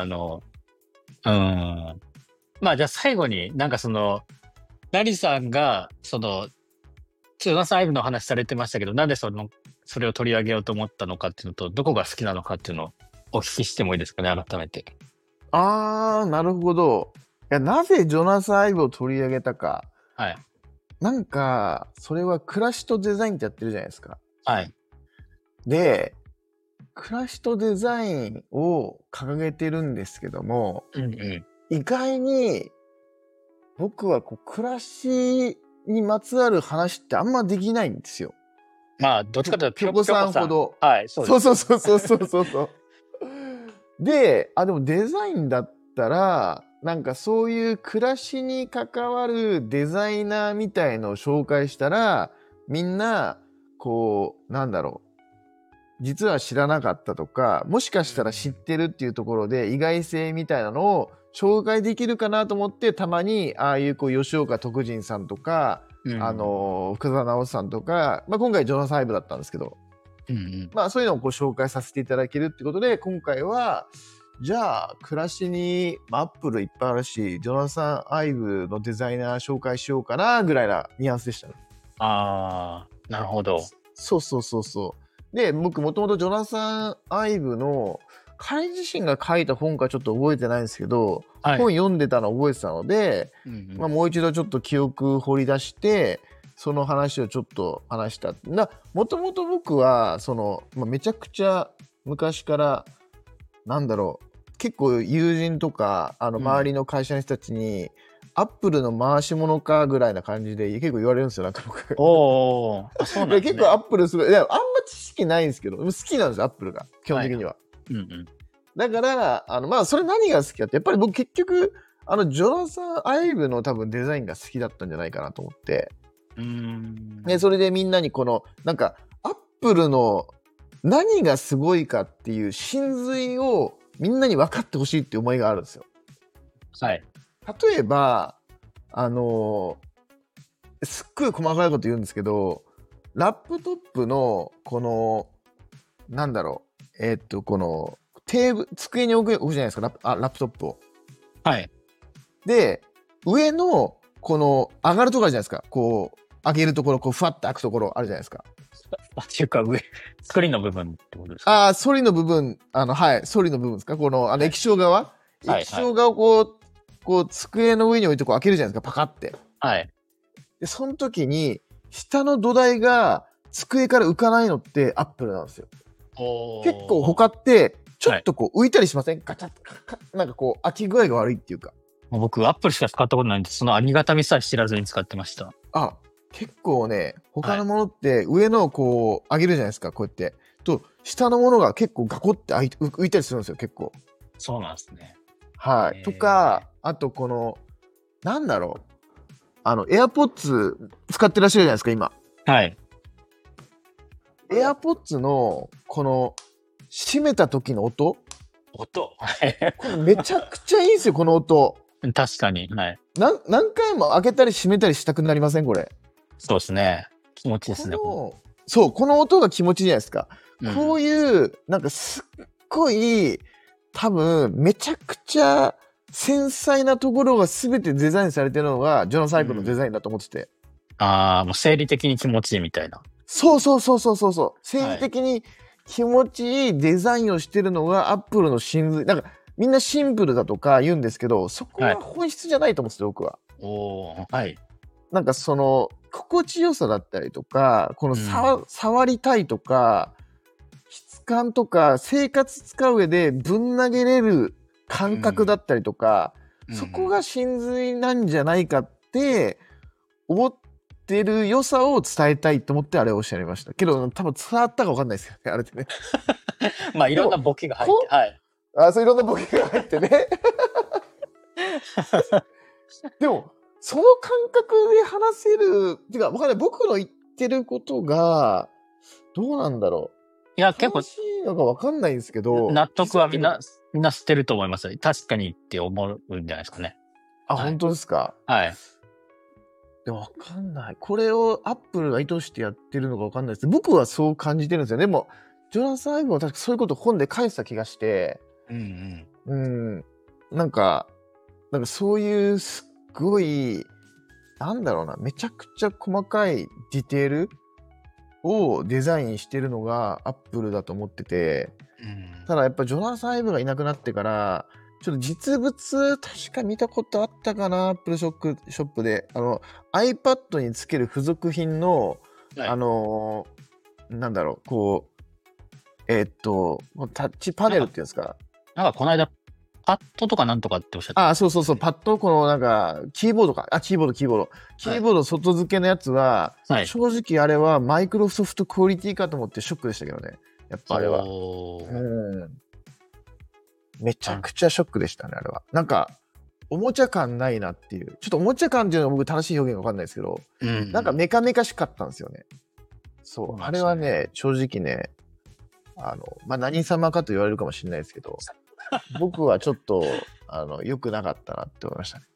Speaker 1: まあ、じゃあ最後になんかその、ナリさんが、その、ジョナサン・アイブの話されてましたけど、なんでそれを取り上げようと思ったのかっていうのと、どこが好きなのかっていうのをお聞きしてもいいですかね、改めて。
Speaker 2: なるほど。いや、なぜジョナサン・アイブを取り上げたか。
Speaker 1: はい。
Speaker 2: なんか、それは暮らしとデザインってやってるじゃないですか。
Speaker 1: はい。
Speaker 2: で、暮らしとデザインを掲げてるんですけども、意外に僕はこう暮らしにまつわる話ってあんまできないんですよ。
Speaker 1: まあ、どっちかというと
Speaker 2: ピョコさんほど。
Speaker 1: はい、そうです。
Speaker 2: そう。でもデザインだったら、なんかそういう暮らしに関わるデザイナーみたいのを紹介したら、みんな、こう、なんだろう。実は知らなかったとか、もしかしたら知ってるっていうところで意外性みたいなのを紹介できるかなと思って、たまにああいうこう吉岡徳仁さんとか、福澤直さんとか、まあ、今回ジョナサン・アイブだったんですけど、まあそういうのをこう紹介させていただけるってことで、今回はじゃあ暮らしにアップルいっぱいあるし、ジョナサン・アイブのデザイナー紹介しようかなぐらいなニュアンスでしたね。
Speaker 1: なるほど。
Speaker 2: そう。で、僕もともとジョナサン・アイブの彼自身が書いた本かちょっと覚えてないんですけど、本読んでたの覚えてたので、まあ、もう一度ちょっと記憶掘り出してその話をちょっと話した。もともと僕はめちゃくちゃ昔からなんだろう、結構友人とか周りの会社の人たちに、 アップルの回し物かぐらいな感じで結構言われるんですよ、なんか僕。
Speaker 1: おー、そうなんですね。
Speaker 2: 結構アップルすごい、いや、あんま知識ないんですけど、好きなんですよ、アップルが、基本的には。
Speaker 1: うんうん。
Speaker 2: だから、まあ、それ何が好きかって、やっぱり僕結局、ジョナサン・アイブの多分デザインが好きだったんじゃないかなと思って。で、それでみんなになんか、アップルの何がすごいかっていう真髄をみんなに分かってほしいっていう思いがあるんですよ。
Speaker 1: はい。
Speaker 2: 例えば、すっごい細かいこと言うんですけど、ラップトップの、なんだろう、この、机に置くじゃないですか、ラップトップを。
Speaker 1: はい。
Speaker 2: で、上の、上がるところあるじゃないですか。上げるところ、ふわって開くところあるじゃないですか。
Speaker 1: っていうか、スクリーンの部分ってことですか？
Speaker 2: ソリの部分、はい、ソリの部分ですか。液晶側、
Speaker 1: はい、
Speaker 2: 液晶側を机の上に置いて開けるじゃないですか、パカって。
Speaker 1: はい。
Speaker 2: で、その時に、下の土台が机から浮かないのってアップルなんですよ。結構他って、ちょっと浮いたりしません？ガチャッなんか開き具合が悪いっていうか。
Speaker 1: 僕、アップルしか使ったことないんで、そのありがたみさえ知らずに使ってました。
Speaker 2: 結構ね、他のものって上の上げるじゃないですか、こうやって。下のものが結構ガコって浮いたりするんですよ、結構。
Speaker 1: そうなんですね。
Speaker 2: はい。とか、あとなんだろう。AirPods 使ってらっしゃるじゃないですか、今。
Speaker 1: はい。
Speaker 2: AirPods の、閉めた時の音
Speaker 1: こ
Speaker 2: れめちゃくちゃいいんですよ、この音。
Speaker 1: 確かに。はい。
Speaker 2: 何回も開けたり閉めたりしたくなりません？これ。
Speaker 1: そうですね。気持ちいいですね。
Speaker 2: そう、この音が気持ちいいじゃないですか。こういう、なんかすっごい、多分、めちゃくちゃ繊細なところが全てデザインされてるのが、ジョナサン・アイブのデザインだと思ってて。
Speaker 1: もう生理的に気持ちいいみたいな。
Speaker 2: そう。生理的に気持ちいいデザインをしてるのが、アップルの真髄。なんか、みんなシンプルだとか言うんですけど、そこは本質じゃないと思うんですよ、僕は。
Speaker 1: はい。
Speaker 2: なんか心地よさだったりとか、触りたいとか、質感とか、生活使う上でぶん投げれる感覚だったりとか、そこが真髄なんじゃないかって思ってる良さを伝えたいと思ってあれをおっしゃいました。けど、多分伝わったか分かんないですよね、あれってね。
Speaker 1: まあ、いろんなボケが入って、はい。
Speaker 2: そういろんなボケが入ってね。でも、その感覚で話せる、てか、わかんない。僕の言ってることが、どうなんだろう。
Speaker 1: いや、結構、
Speaker 2: 楽しいのかわかんないんですけど。
Speaker 1: 納得はみんな知ってると思います。確かにって思うんじゃないですかね。
Speaker 2: 本当ですか？
Speaker 1: はい。
Speaker 2: でもわかんない。これをアップルが意図してやってるのかわかんないです。僕はそう感じてるんですよ。でも、ジョナサン・アイブは確かそういうことを本で書いてた気がして、なんかそういうすっごい、なんだろうな、めちゃくちゃ細かいディテールをデザインしてるのがアップルだと思ってて、ただやっぱジョナサン・アイブがいなくなってから、ちょっと実物確か見たことあったかな、アップルショップで。iPad につける付属品の、なんだろう、タッチパネルっていうんですか。
Speaker 1: なんかこの間、パッドとかなんとかっておっしゃってた。
Speaker 2: そう、パッド、なんか、キーボードか。キーボード外付けのやつは、正直あれはマイクロソフトクオリティかと思ってショックでしたけどね。やっぱあれは。めちゃくちゃショックでしたね、あれは。なんか、おもちゃ感ないなっていう。ちょっとおもちゃ感っていうのは僕正しい表現がわかんないですけど、なんかメカメカしかったんですよね。そう、あれはね、正直ね、何様かと言われるかもしれないですけど、僕はちょっと良くなかったなって思いましたね。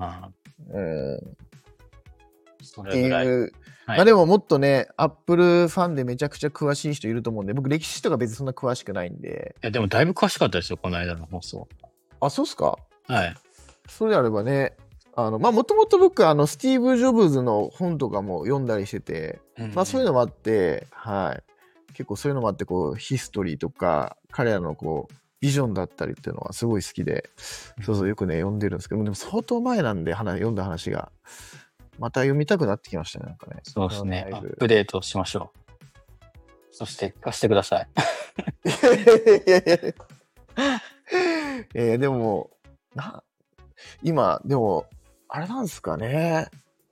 Speaker 1: それぐらい。
Speaker 2: でももっとね、アップルファンでめちゃくちゃ詳しい人いると思うんで、僕歴史とか別にそんな詳しくないんで。
Speaker 1: いやでもだいぶ詳しかったですよ、この間の放送。
Speaker 2: そうっすか？
Speaker 1: はい。
Speaker 2: それであればね、もともと僕スティーブ・ジョブズの本とかも読んだりしてて、そういうのもあって、結構そういうのもあってヒストリーとか彼らのビジョンだったりっていうのはすごい好きで、そうよくね読んでるんですけど、でも相当前なんで読んだ話がまた読みたくなってきましたね、なんかね。
Speaker 1: そうですね。アップデートしましょう。そして聞かせてください。
Speaker 2: でも今でもあれなんですかね。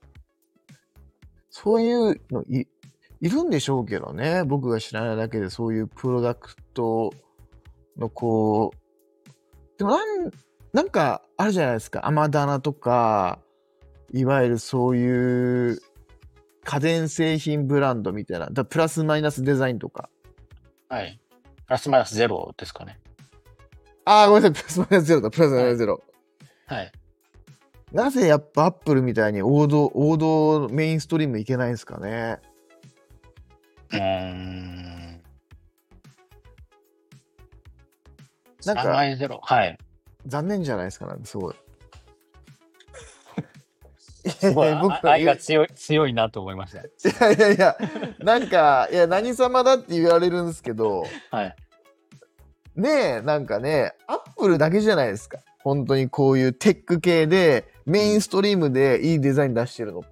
Speaker 2: そういうのいるんでしょうけどね。僕が知らないだけでそういうプロダクトのこう、でもなんかあるじゃないですか。アマダナとか、いわゆるそういう家電製品ブランドみたいな。プラスマイナスデザインとか。
Speaker 1: はい。プラスマイナスゼロですかね。
Speaker 2: ああ、ごめんなさい。プラスマイナスゼロだ。プラスマイナスゼロ。
Speaker 1: はい。
Speaker 2: なぜやっぱアップルみたいに王道メインストリームいけないんですかね。なんか
Speaker 1: 3-0。はい。
Speaker 2: 残念じゃないですか。なんかすごい。
Speaker 1: すごい
Speaker 2: 僕
Speaker 1: 愛が強いなと思いました。
Speaker 2: いや、なんか、いや、何様だって言われるんですけど、
Speaker 1: はい。
Speaker 2: ねえ、なんかね、アップルだけじゃないですか。本当にこういうテック系で、メインストリームでいいデザイン出してるのって。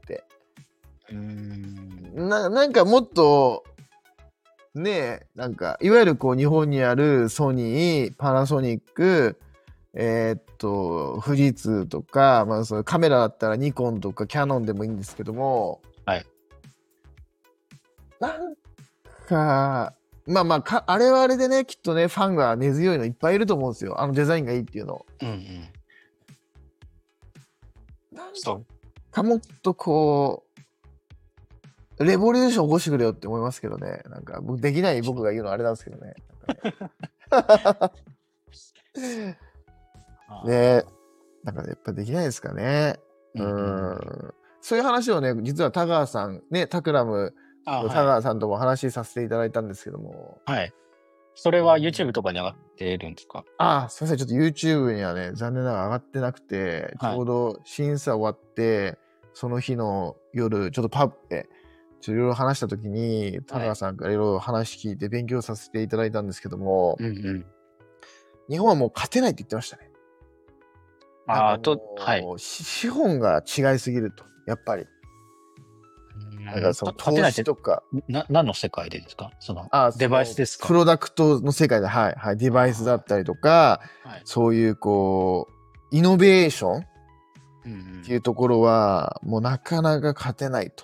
Speaker 2: なんかもっと、ねえ、なんか、いわゆるこう日本にあるソニー、パナソニック、富士通とか、まあ、そのカメラだったらニコンとかキャノンでもいいんですけども、
Speaker 1: はい。
Speaker 2: なんか、あれはあれでね、きっとね、ファンが根強いのいっぱいいると思うんですよ。あのデザインがいいっていうの。
Speaker 1: そう
Speaker 2: かもっとこう、レボリューション起こしてくれよって思いますけどね。なんか、できない僕が言うのはあれなんですけどね。ね、なんかやっぱできないですかね。そういう話をね、実は田川さん、ね、タクラム、田川さんとも話させていただいたんですけども。
Speaker 1: はい。それは YouTube とかに上がってるんですか？
Speaker 2: すいません。ちょっと YouTube にはね、残念ながら上がってなくて、ちょうど審査終わって、その日の夜、ちょっとパブで、いろいろ話したときに、田川さんからいろいろ話聞いて勉強させていただいたんですけども、日本はもう勝てないって言ってましたね。資本が違いすぎると、やっぱり。なんかその投資とか。
Speaker 1: 何の世界でですか？そのデバイスですか？
Speaker 2: プロダクトの世界で、はい、デバイスだったりとか、そういうこう、イノベーションっていうところは、もうなかなか勝てないと。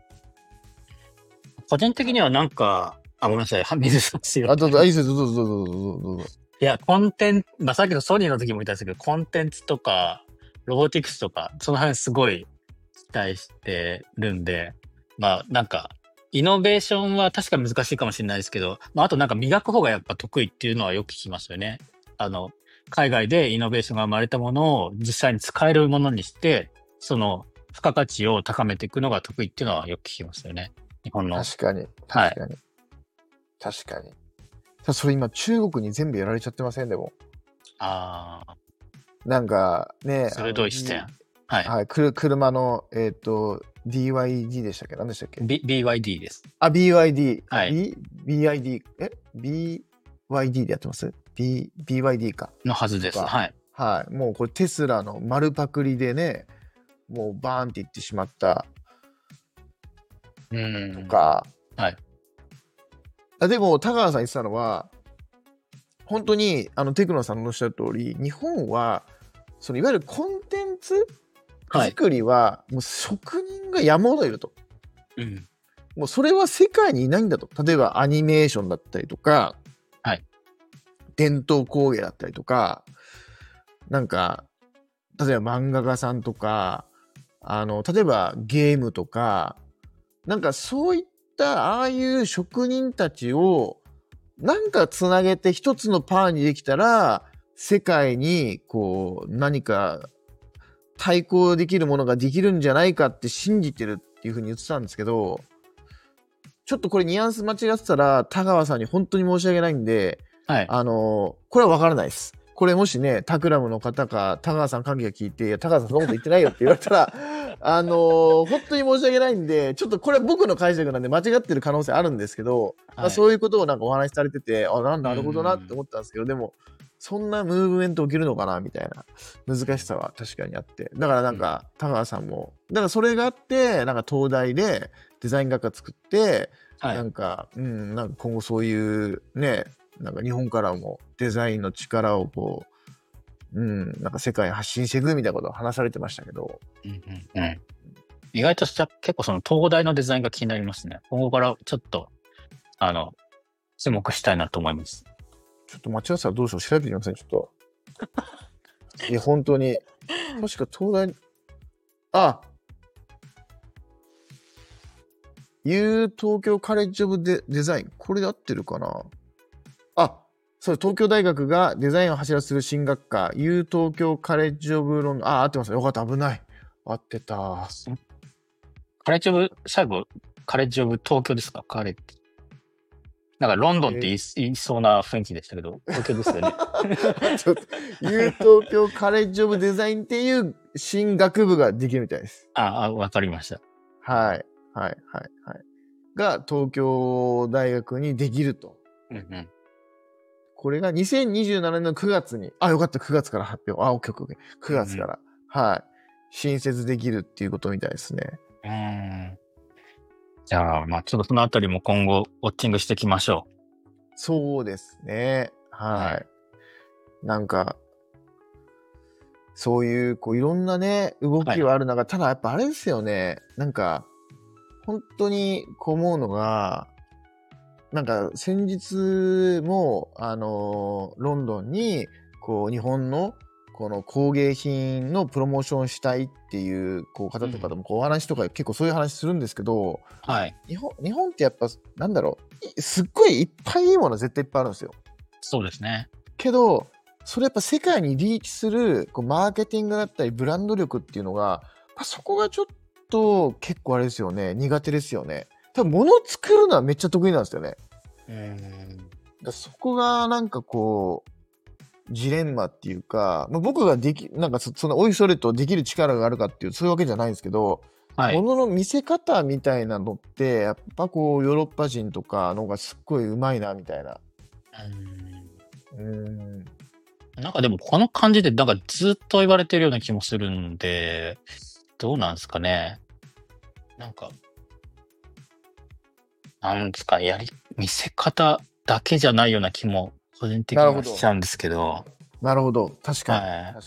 Speaker 1: 個人的にはなんか、ごめんなさい、水さすよ。
Speaker 2: どうぞ、いいですよ、どうぞ。
Speaker 1: いや、コンテンツ、さっきのソニーの時も言ったんですけど、コンテンツとか、ロボティクスとか、その辺すごい期待してるんで、なんか、イノベーションは確か難しいかもしれないですけど、あとなんか磨く方がやっぱ得意っていうのはよく聞きますよね。海外でイノベーションが生まれたものを実際に使えるものにして、その付加価値を高めていくのが得意っていうのはよく聞きますよね。日本の。
Speaker 2: 確かに。それ今中国に全部やられちゃってませんでも。なんかね。
Speaker 1: 鋭い視点。
Speaker 2: はい。車の、DYD でしたっけ？何でしたっけ？
Speaker 1: BYD です。
Speaker 2: BYD。
Speaker 1: はい。
Speaker 2: BYD。BYD でやってます？ BYD か。
Speaker 1: のはずです。はい。
Speaker 2: はい。もうこれテスラの丸パクリでね、もうバーンっていってしまった。とか。
Speaker 1: はい。
Speaker 2: でも、田川さん言ってたのは、本当に、テクノさんのおっしゃる通り、日本は、いわゆるコンテンツ作りは、もう職人が山ほどいると。もうそれは世界にいないんだと。例えばアニメーションだったりとか、伝統工芸だったりとか、なんか、例えば漫画家さんとか、例えばゲームとか、なんかそういったああいう職人たちをなんかつなげて一つのパーにできたら世界にこう何か対抗できるものができるんじゃないかって信じてるっていうふうに言ってたんですけど、ちょっとこれニュアンス間違ってたら田川さんに本当に申し訳ないんで、これは分からないです。これもしね、タクラムの方か田川さん関係が聞いて、いや田川さんそんなこと言ってないよって言われたら本当に申し訳ないんで、ちょっとこれは僕の解釈なんで間違ってる可能性あるんですけど、そういうことをなんかお話しされてて、なるほどなって思ったんですけど、でもそんなムーブメント起きるのかなみたいな難しさは確かにあって、だからなんか田川さんもだからそれがあって、なんか東大でデザイン学科作って、なんかなんか今後そういうね、なんか日本からもデザインの力をこなんか世界に発信していくみたいなことを話されてましたけど。
Speaker 1: 意外と結構その東大のデザインが気になりますね。今後からちょっと、注目したいなと思います。
Speaker 2: ちょっと間違ってたらどうしよう、調べてみません、ちょっと。いや、本当に。確か東大、U 東京カレッジオブデザイン。これで合ってるかな。そう、東京大学がデザインを柱とする新学科、U 東京カレッジオブロンドン。合ってます。よかった、危ない。合ってた。
Speaker 1: カレッジオブ、最後、カレッジオブ東京ですか？カレッジ。なんかロンドンって言いそうな雰囲気でしたけど、東京ですよね。
Speaker 2: U 東京カレッジオブデザインっていう新学部ができるみたいです。
Speaker 1: わかりました。
Speaker 2: はい。が東京大学にできると。これが2027年の9月に、よかった、9月から発表。OK。9月から、新設できるっていうことみたいですね。
Speaker 1: じゃあ、ちょっとそのあたりも今後、ウォッチングしていきましょう。
Speaker 2: そうですね。なんか、そういう、いろんなね、動きはある中、ただやっぱあれですよね。なんか、本当に思うのが、なんか先日もロンドンに日本のこの工芸品のプロモーションしたいっていう方とかでもお話とか結構そういう話するんですけど、日本ってやっぱなんだろう、すっごいいっぱいいいもの絶対いっぱいあるんですよ。
Speaker 1: そうですね。
Speaker 2: けどそれやっぱ世界にリーチするマーケティングだったりブランド力っていうのが、そこがちょっと結構あれですよね、苦手ですよね。多分物を作るのはめっちゃ得意なんですよね。そこがなんかジレンマっていうか、僕がなんかそのおいそれとできる力があるかっていうそういうわけじゃないんですけど、物の見せ方みたいなのってやっぱヨーロッパ人とかのがすっごいうまいなみたいな。
Speaker 1: なんかでもこの感じでなんかずっと言われてるような気もするんで、どうなんですかね。なんかなんですか、見せ方だけじゃないような気も個人的にはしちゃうんですけど。
Speaker 2: なるほど。確かに。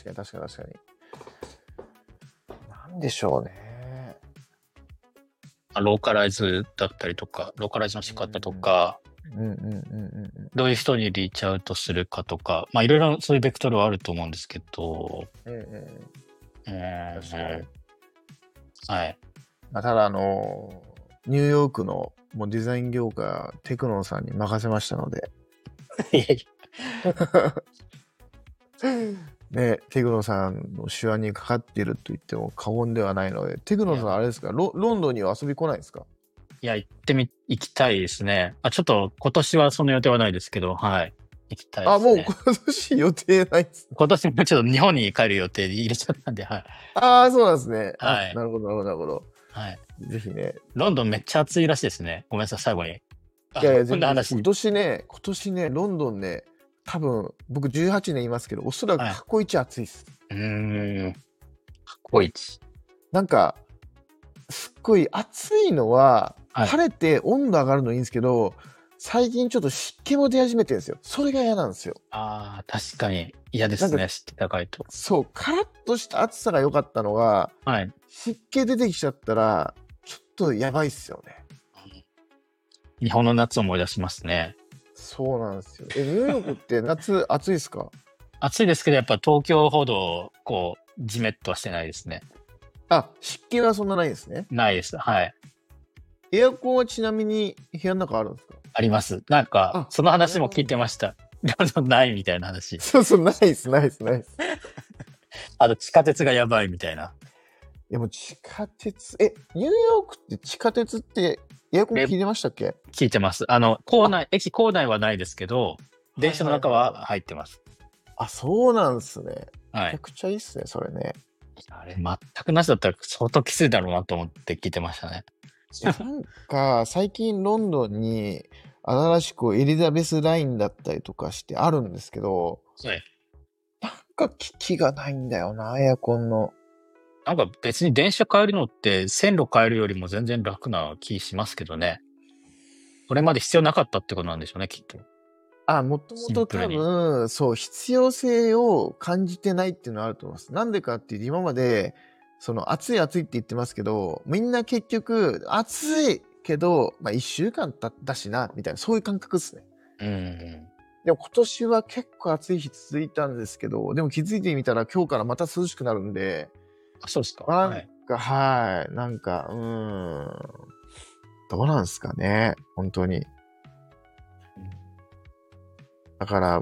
Speaker 2: なんでしょうね。
Speaker 1: ローカライズだったりとか、ローカライズの仕方とか、どういう人にリーチアウトするかとか、いろいろそういうベクトルはあると思うんですけど。
Speaker 2: ただニューヨークのもうデザイン業界はテクノさんに任せましたのでね、テクノさんの手腕にかかっていると言っても過言ではないので、テクノさんあれですか、ロンドンには遊び来ないですか？
Speaker 1: いや、行きたいですね。ちょっと今年はその予定はないですけど、行きたいですね。
Speaker 2: もう今年予定ないです。
Speaker 1: 今年もちょっと日本に帰る予定で入れちゃったんで、
Speaker 2: そうなんですね。なるほど。ぜひね。
Speaker 1: ロンドンめっちゃ暑いらしいですね。ごめんなさい、最後に。
Speaker 2: いや、全然今年ね、ロンドンね、多分、僕18年いますけど、おそらく過去一暑いです。
Speaker 1: 過去一。
Speaker 2: なんか、すっごい暑いのは、晴れて温度上がるのいいんですけど、最近ちょっと湿気も出始めてるんですよ。それが嫌なんですよ。
Speaker 1: 確かに嫌ですね、湿気高いと。
Speaker 2: そう、カラッとした暑さが良かったのが、湿気出てきちゃったら、ちょっとやばいっすよね。
Speaker 1: 日本の夏を思い出しますね。
Speaker 2: そうなんですよ。ニューヨークって夏暑いですか？
Speaker 1: 暑いですけど、やっぱ東京ほど、ジメッとはしてないですね。
Speaker 2: 湿気はそんなないですね。
Speaker 1: ないです。
Speaker 2: エアコンはちなみに部屋の中あるんですか？
Speaker 1: あります。なんか、その話も聞いてました。ないみたいな話。
Speaker 2: そう、ないです。
Speaker 1: あと地下鉄がやばいみたいな。
Speaker 2: でも地下鉄、ニューヨークって地下鉄ってエアコン効いてましたっけ？
Speaker 1: 効いてます。駅構内はないですけど、電車の中は入ってます。
Speaker 2: そうなんですね。めちゃくちゃいいっすね、それね。
Speaker 1: あれ、全くなしだったら相当きついだろうなと思って聞いてましたね。
Speaker 2: なんか、最近ロンドンに新しくエリザベスラインだったりとかしてあるんですけど、なんか効きがないんだよな、エアコンの。
Speaker 1: なんか別に電車変えるのって線路変えるよりも全然楽な気しますけどね。これまで必要なかったってことなんでしょうね、きっと。
Speaker 2: もとも
Speaker 1: シン
Speaker 2: と多
Speaker 1: プルに。
Speaker 2: 分、そう、必要性を感じてないっていうのはあると思います。なんでかっていうと、今まで、暑い暑いって言ってますけど、みんな結局、暑いけど、1週間経ったしな、みたいな、そういう感覚ですね。
Speaker 1: うん。
Speaker 2: でも今年は結構暑い日続いたんですけど、でも気づいてみたら今日からまた涼しくなるんで、
Speaker 1: あ、そうですか。
Speaker 2: なん
Speaker 1: はい。
Speaker 2: か、はい、どうなんですかね、本当に。だから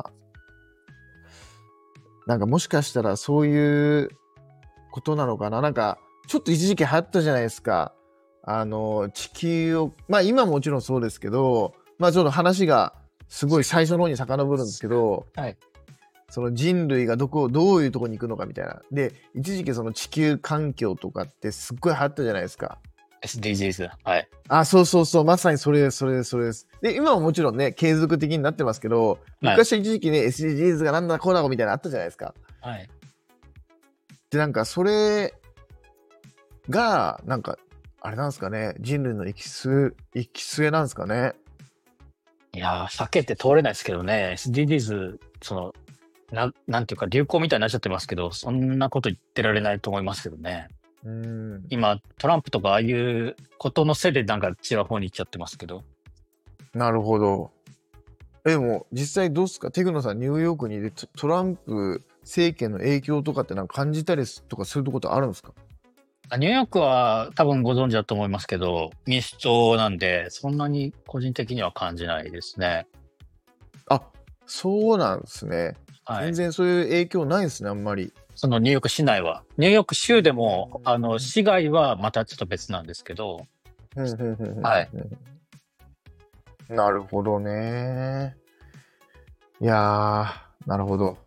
Speaker 2: なんかもしかしたらそういうことなのかな。なんか、ちょっと一時期流行ったじゃないですか。地球を、今もちろんそうですけど、ちょっと話がすごい最初の方に遡るんですけど、
Speaker 1: はい。
Speaker 2: その人類がどういうとこに行くのかみたいな。で、一時期その地球環境とかってすっごい流行ったじゃないですか。
Speaker 1: SDGs。はい。
Speaker 2: そうそうそう、まさにそれです、それです、それです。で、今はもちろんね、継続的になってますけど、
Speaker 1: はい。
Speaker 2: 昔は一時期ね、SDGs がなんだこうだこみたいなのあったじゃないですか。
Speaker 1: はい。
Speaker 2: で、なんかそれが、なんか、あれなんですかね、人類の行き末なんですかね。
Speaker 1: いやー、避けて通れないですけどね。SDGs、なんていうか流行みたいになっちゃってますけど、そんなこと言ってられないと思いますけどね。今、トランプとかああいうことのせいでなんか違う方に行っちゃってますけど。
Speaker 2: なるほど。でも、実際どうですか、テクノさん、ニューヨークにいてトランプ政権の影響とかってなんか感じたりとかすることあるんですか？
Speaker 1: ニューヨークは多分ご存知だと思いますけど、民主党なんで、そんなに個人的には感じないですね。
Speaker 2: あ、そうなんですね。
Speaker 1: はい。
Speaker 2: 全然そういう影響ないですね、あんまり。
Speaker 1: そのニューヨーク市内は。ニューヨーク州でも、市外はまたちょっと別なんですけど、
Speaker 2: うんうんうんうんうんうん。
Speaker 1: はい。
Speaker 2: なるほどね。いやー、なるほど。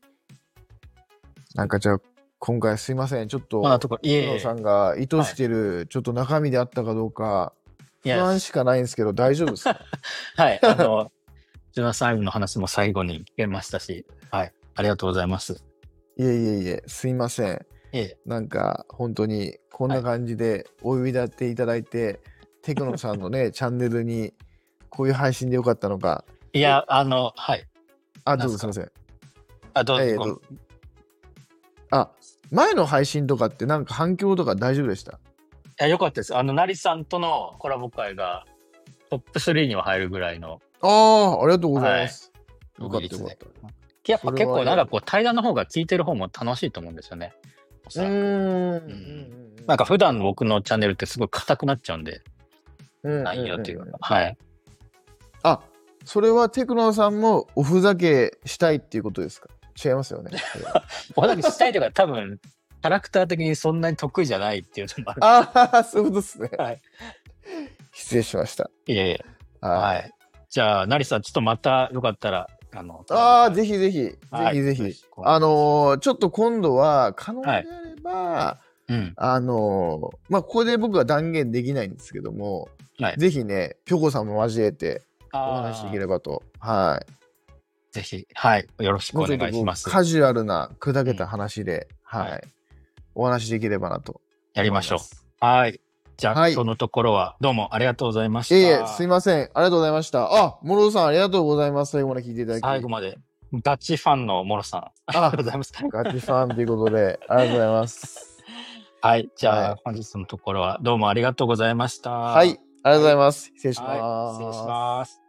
Speaker 2: なんかじゃあ、今回すいません。ちょっと、
Speaker 1: こんなとこ、い
Speaker 2: テクノさ
Speaker 1: えいえ。
Speaker 2: んが意図
Speaker 1: はい。
Speaker 2: してる、ちょっと中身であったかどうか、
Speaker 1: いや、
Speaker 2: 不安しかないんですけど、大丈夫ですか？
Speaker 1: はい。ジョナサンイブの話も最後に聞けましたし、はい。ありがとうございます。
Speaker 2: いえいえいえ、すいません。
Speaker 1: いえ、
Speaker 2: なんか、本当に、こんな
Speaker 1: はい。
Speaker 2: 感じでお呼び立ていただいて、テクノさんのね、チャンネルに、こういう配信でよかったのか。え、
Speaker 1: いや、はい。
Speaker 2: ど
Speaker 1: なんすか？
Speaker 2: うぞすいません。
Speaker 1: あ、どうぞ、
Speaker 2: えーと、あ、前の配信とかってなんか反響とか大丈夫でした？
Speaker 1: いや、良かったです。ナリさんとのコラボ会がトップ3には入るぐらいの、
Speaker 2: ありがとうござい
Speaker 1: はい、
Speaker 2: ます。よか
Speaker 1: 伸び率で。
Speaker 2: ったよかった。
Speaker 1: やっぱ
Speaker 2: それはありがと
Speaker 1: 結構なんかこう対談の方が聞いてる方も楽しいと思うんですよね。お
Speaker 2: う。
Speaker 1: そらく。
Speaker 2: うんうん
Speaker 1: うん。なんか普段の僕のチャンネルってすごい硬くなっちゃうんで、
Speaker 2: うんうん
Speaker 1: 内容というか、
Speaker 2: うん。
Speaker 1: はい。
Speaker 2: あ、それはテクノさんもおふざけしたいっていうことですか？違いますよね、それは。
Speaker 1: お話ししたいというか、多分、キャラクター的にそんなに得意じゃないっていうのもある。
Speaker 2: そういうことですね。
Speaker 1: はい。
Speaker 2: 失礼しました。
Speaker 1: いえいえ。
Speaker 2: はい。
Speaker 1: はい。じゃあ、ナリさん、ちょっとまたよかったら、コラボ会。
Speaker 2: ぜひぜひ、ぜ
Speaker 1: はい。
Speaker 2: ひぜひ。
Speaker 1: よろしくお願いします。
Speaker 2: ちょっと今度は可能
Speaker 1: はい。
Speaker 2: であれば、
Speaker 1: うん。
Speaker 2: ここで僕は断言できないんですけども、
Speaker 1: はい。
Speaker 2: ぜひね、ピョコさんも交えてお話しでき
Speaker 1: ああ、
Speaker 2: ればと。は
Speaker 1: ぜひ、はい。よろし
Speaker 2: い。も
Speaker 1: くお
Speaker 2: うちょっとこう、
Speaker 1: 願いします。
Speaker 2: カジュアルな、砕けた
Speaker 1: うん。
Speaker 2: 話で、
Speaker 1: はい。
Speaker 2: はい。お話しできればなと
Speaker 1: やりましょ
Speaker 2: 思います。
Speaker 1: う。はい。じゃあ、
Speaker 2: はい。
Speaker 1: 今日のところは、どうもありがとうございまし
Speaker 2: いえいえ、すい
Speaker 1: た。
Speaker 2: ません。ありがとうございました。モロさんありがとうございます。最後まで聞いていただき。
Speaker 1: 最後まで、ガチファンのモロさん、ありがとうございます。
Speaker 2: ガチファンということで、ありがとうございます。
Speaker 1: はい。じゃあ、
Speaker 2: はい。
Speaker 1: 本日のところは、どうもありがとうございました。
Speaker 2: はい。ありがとうご
Speaker 1: はい。
Speaker 2: ざいます。失礼し
Speaker 1: はい。失礼し
Speaker 2: ます。
Speaker 1: ます。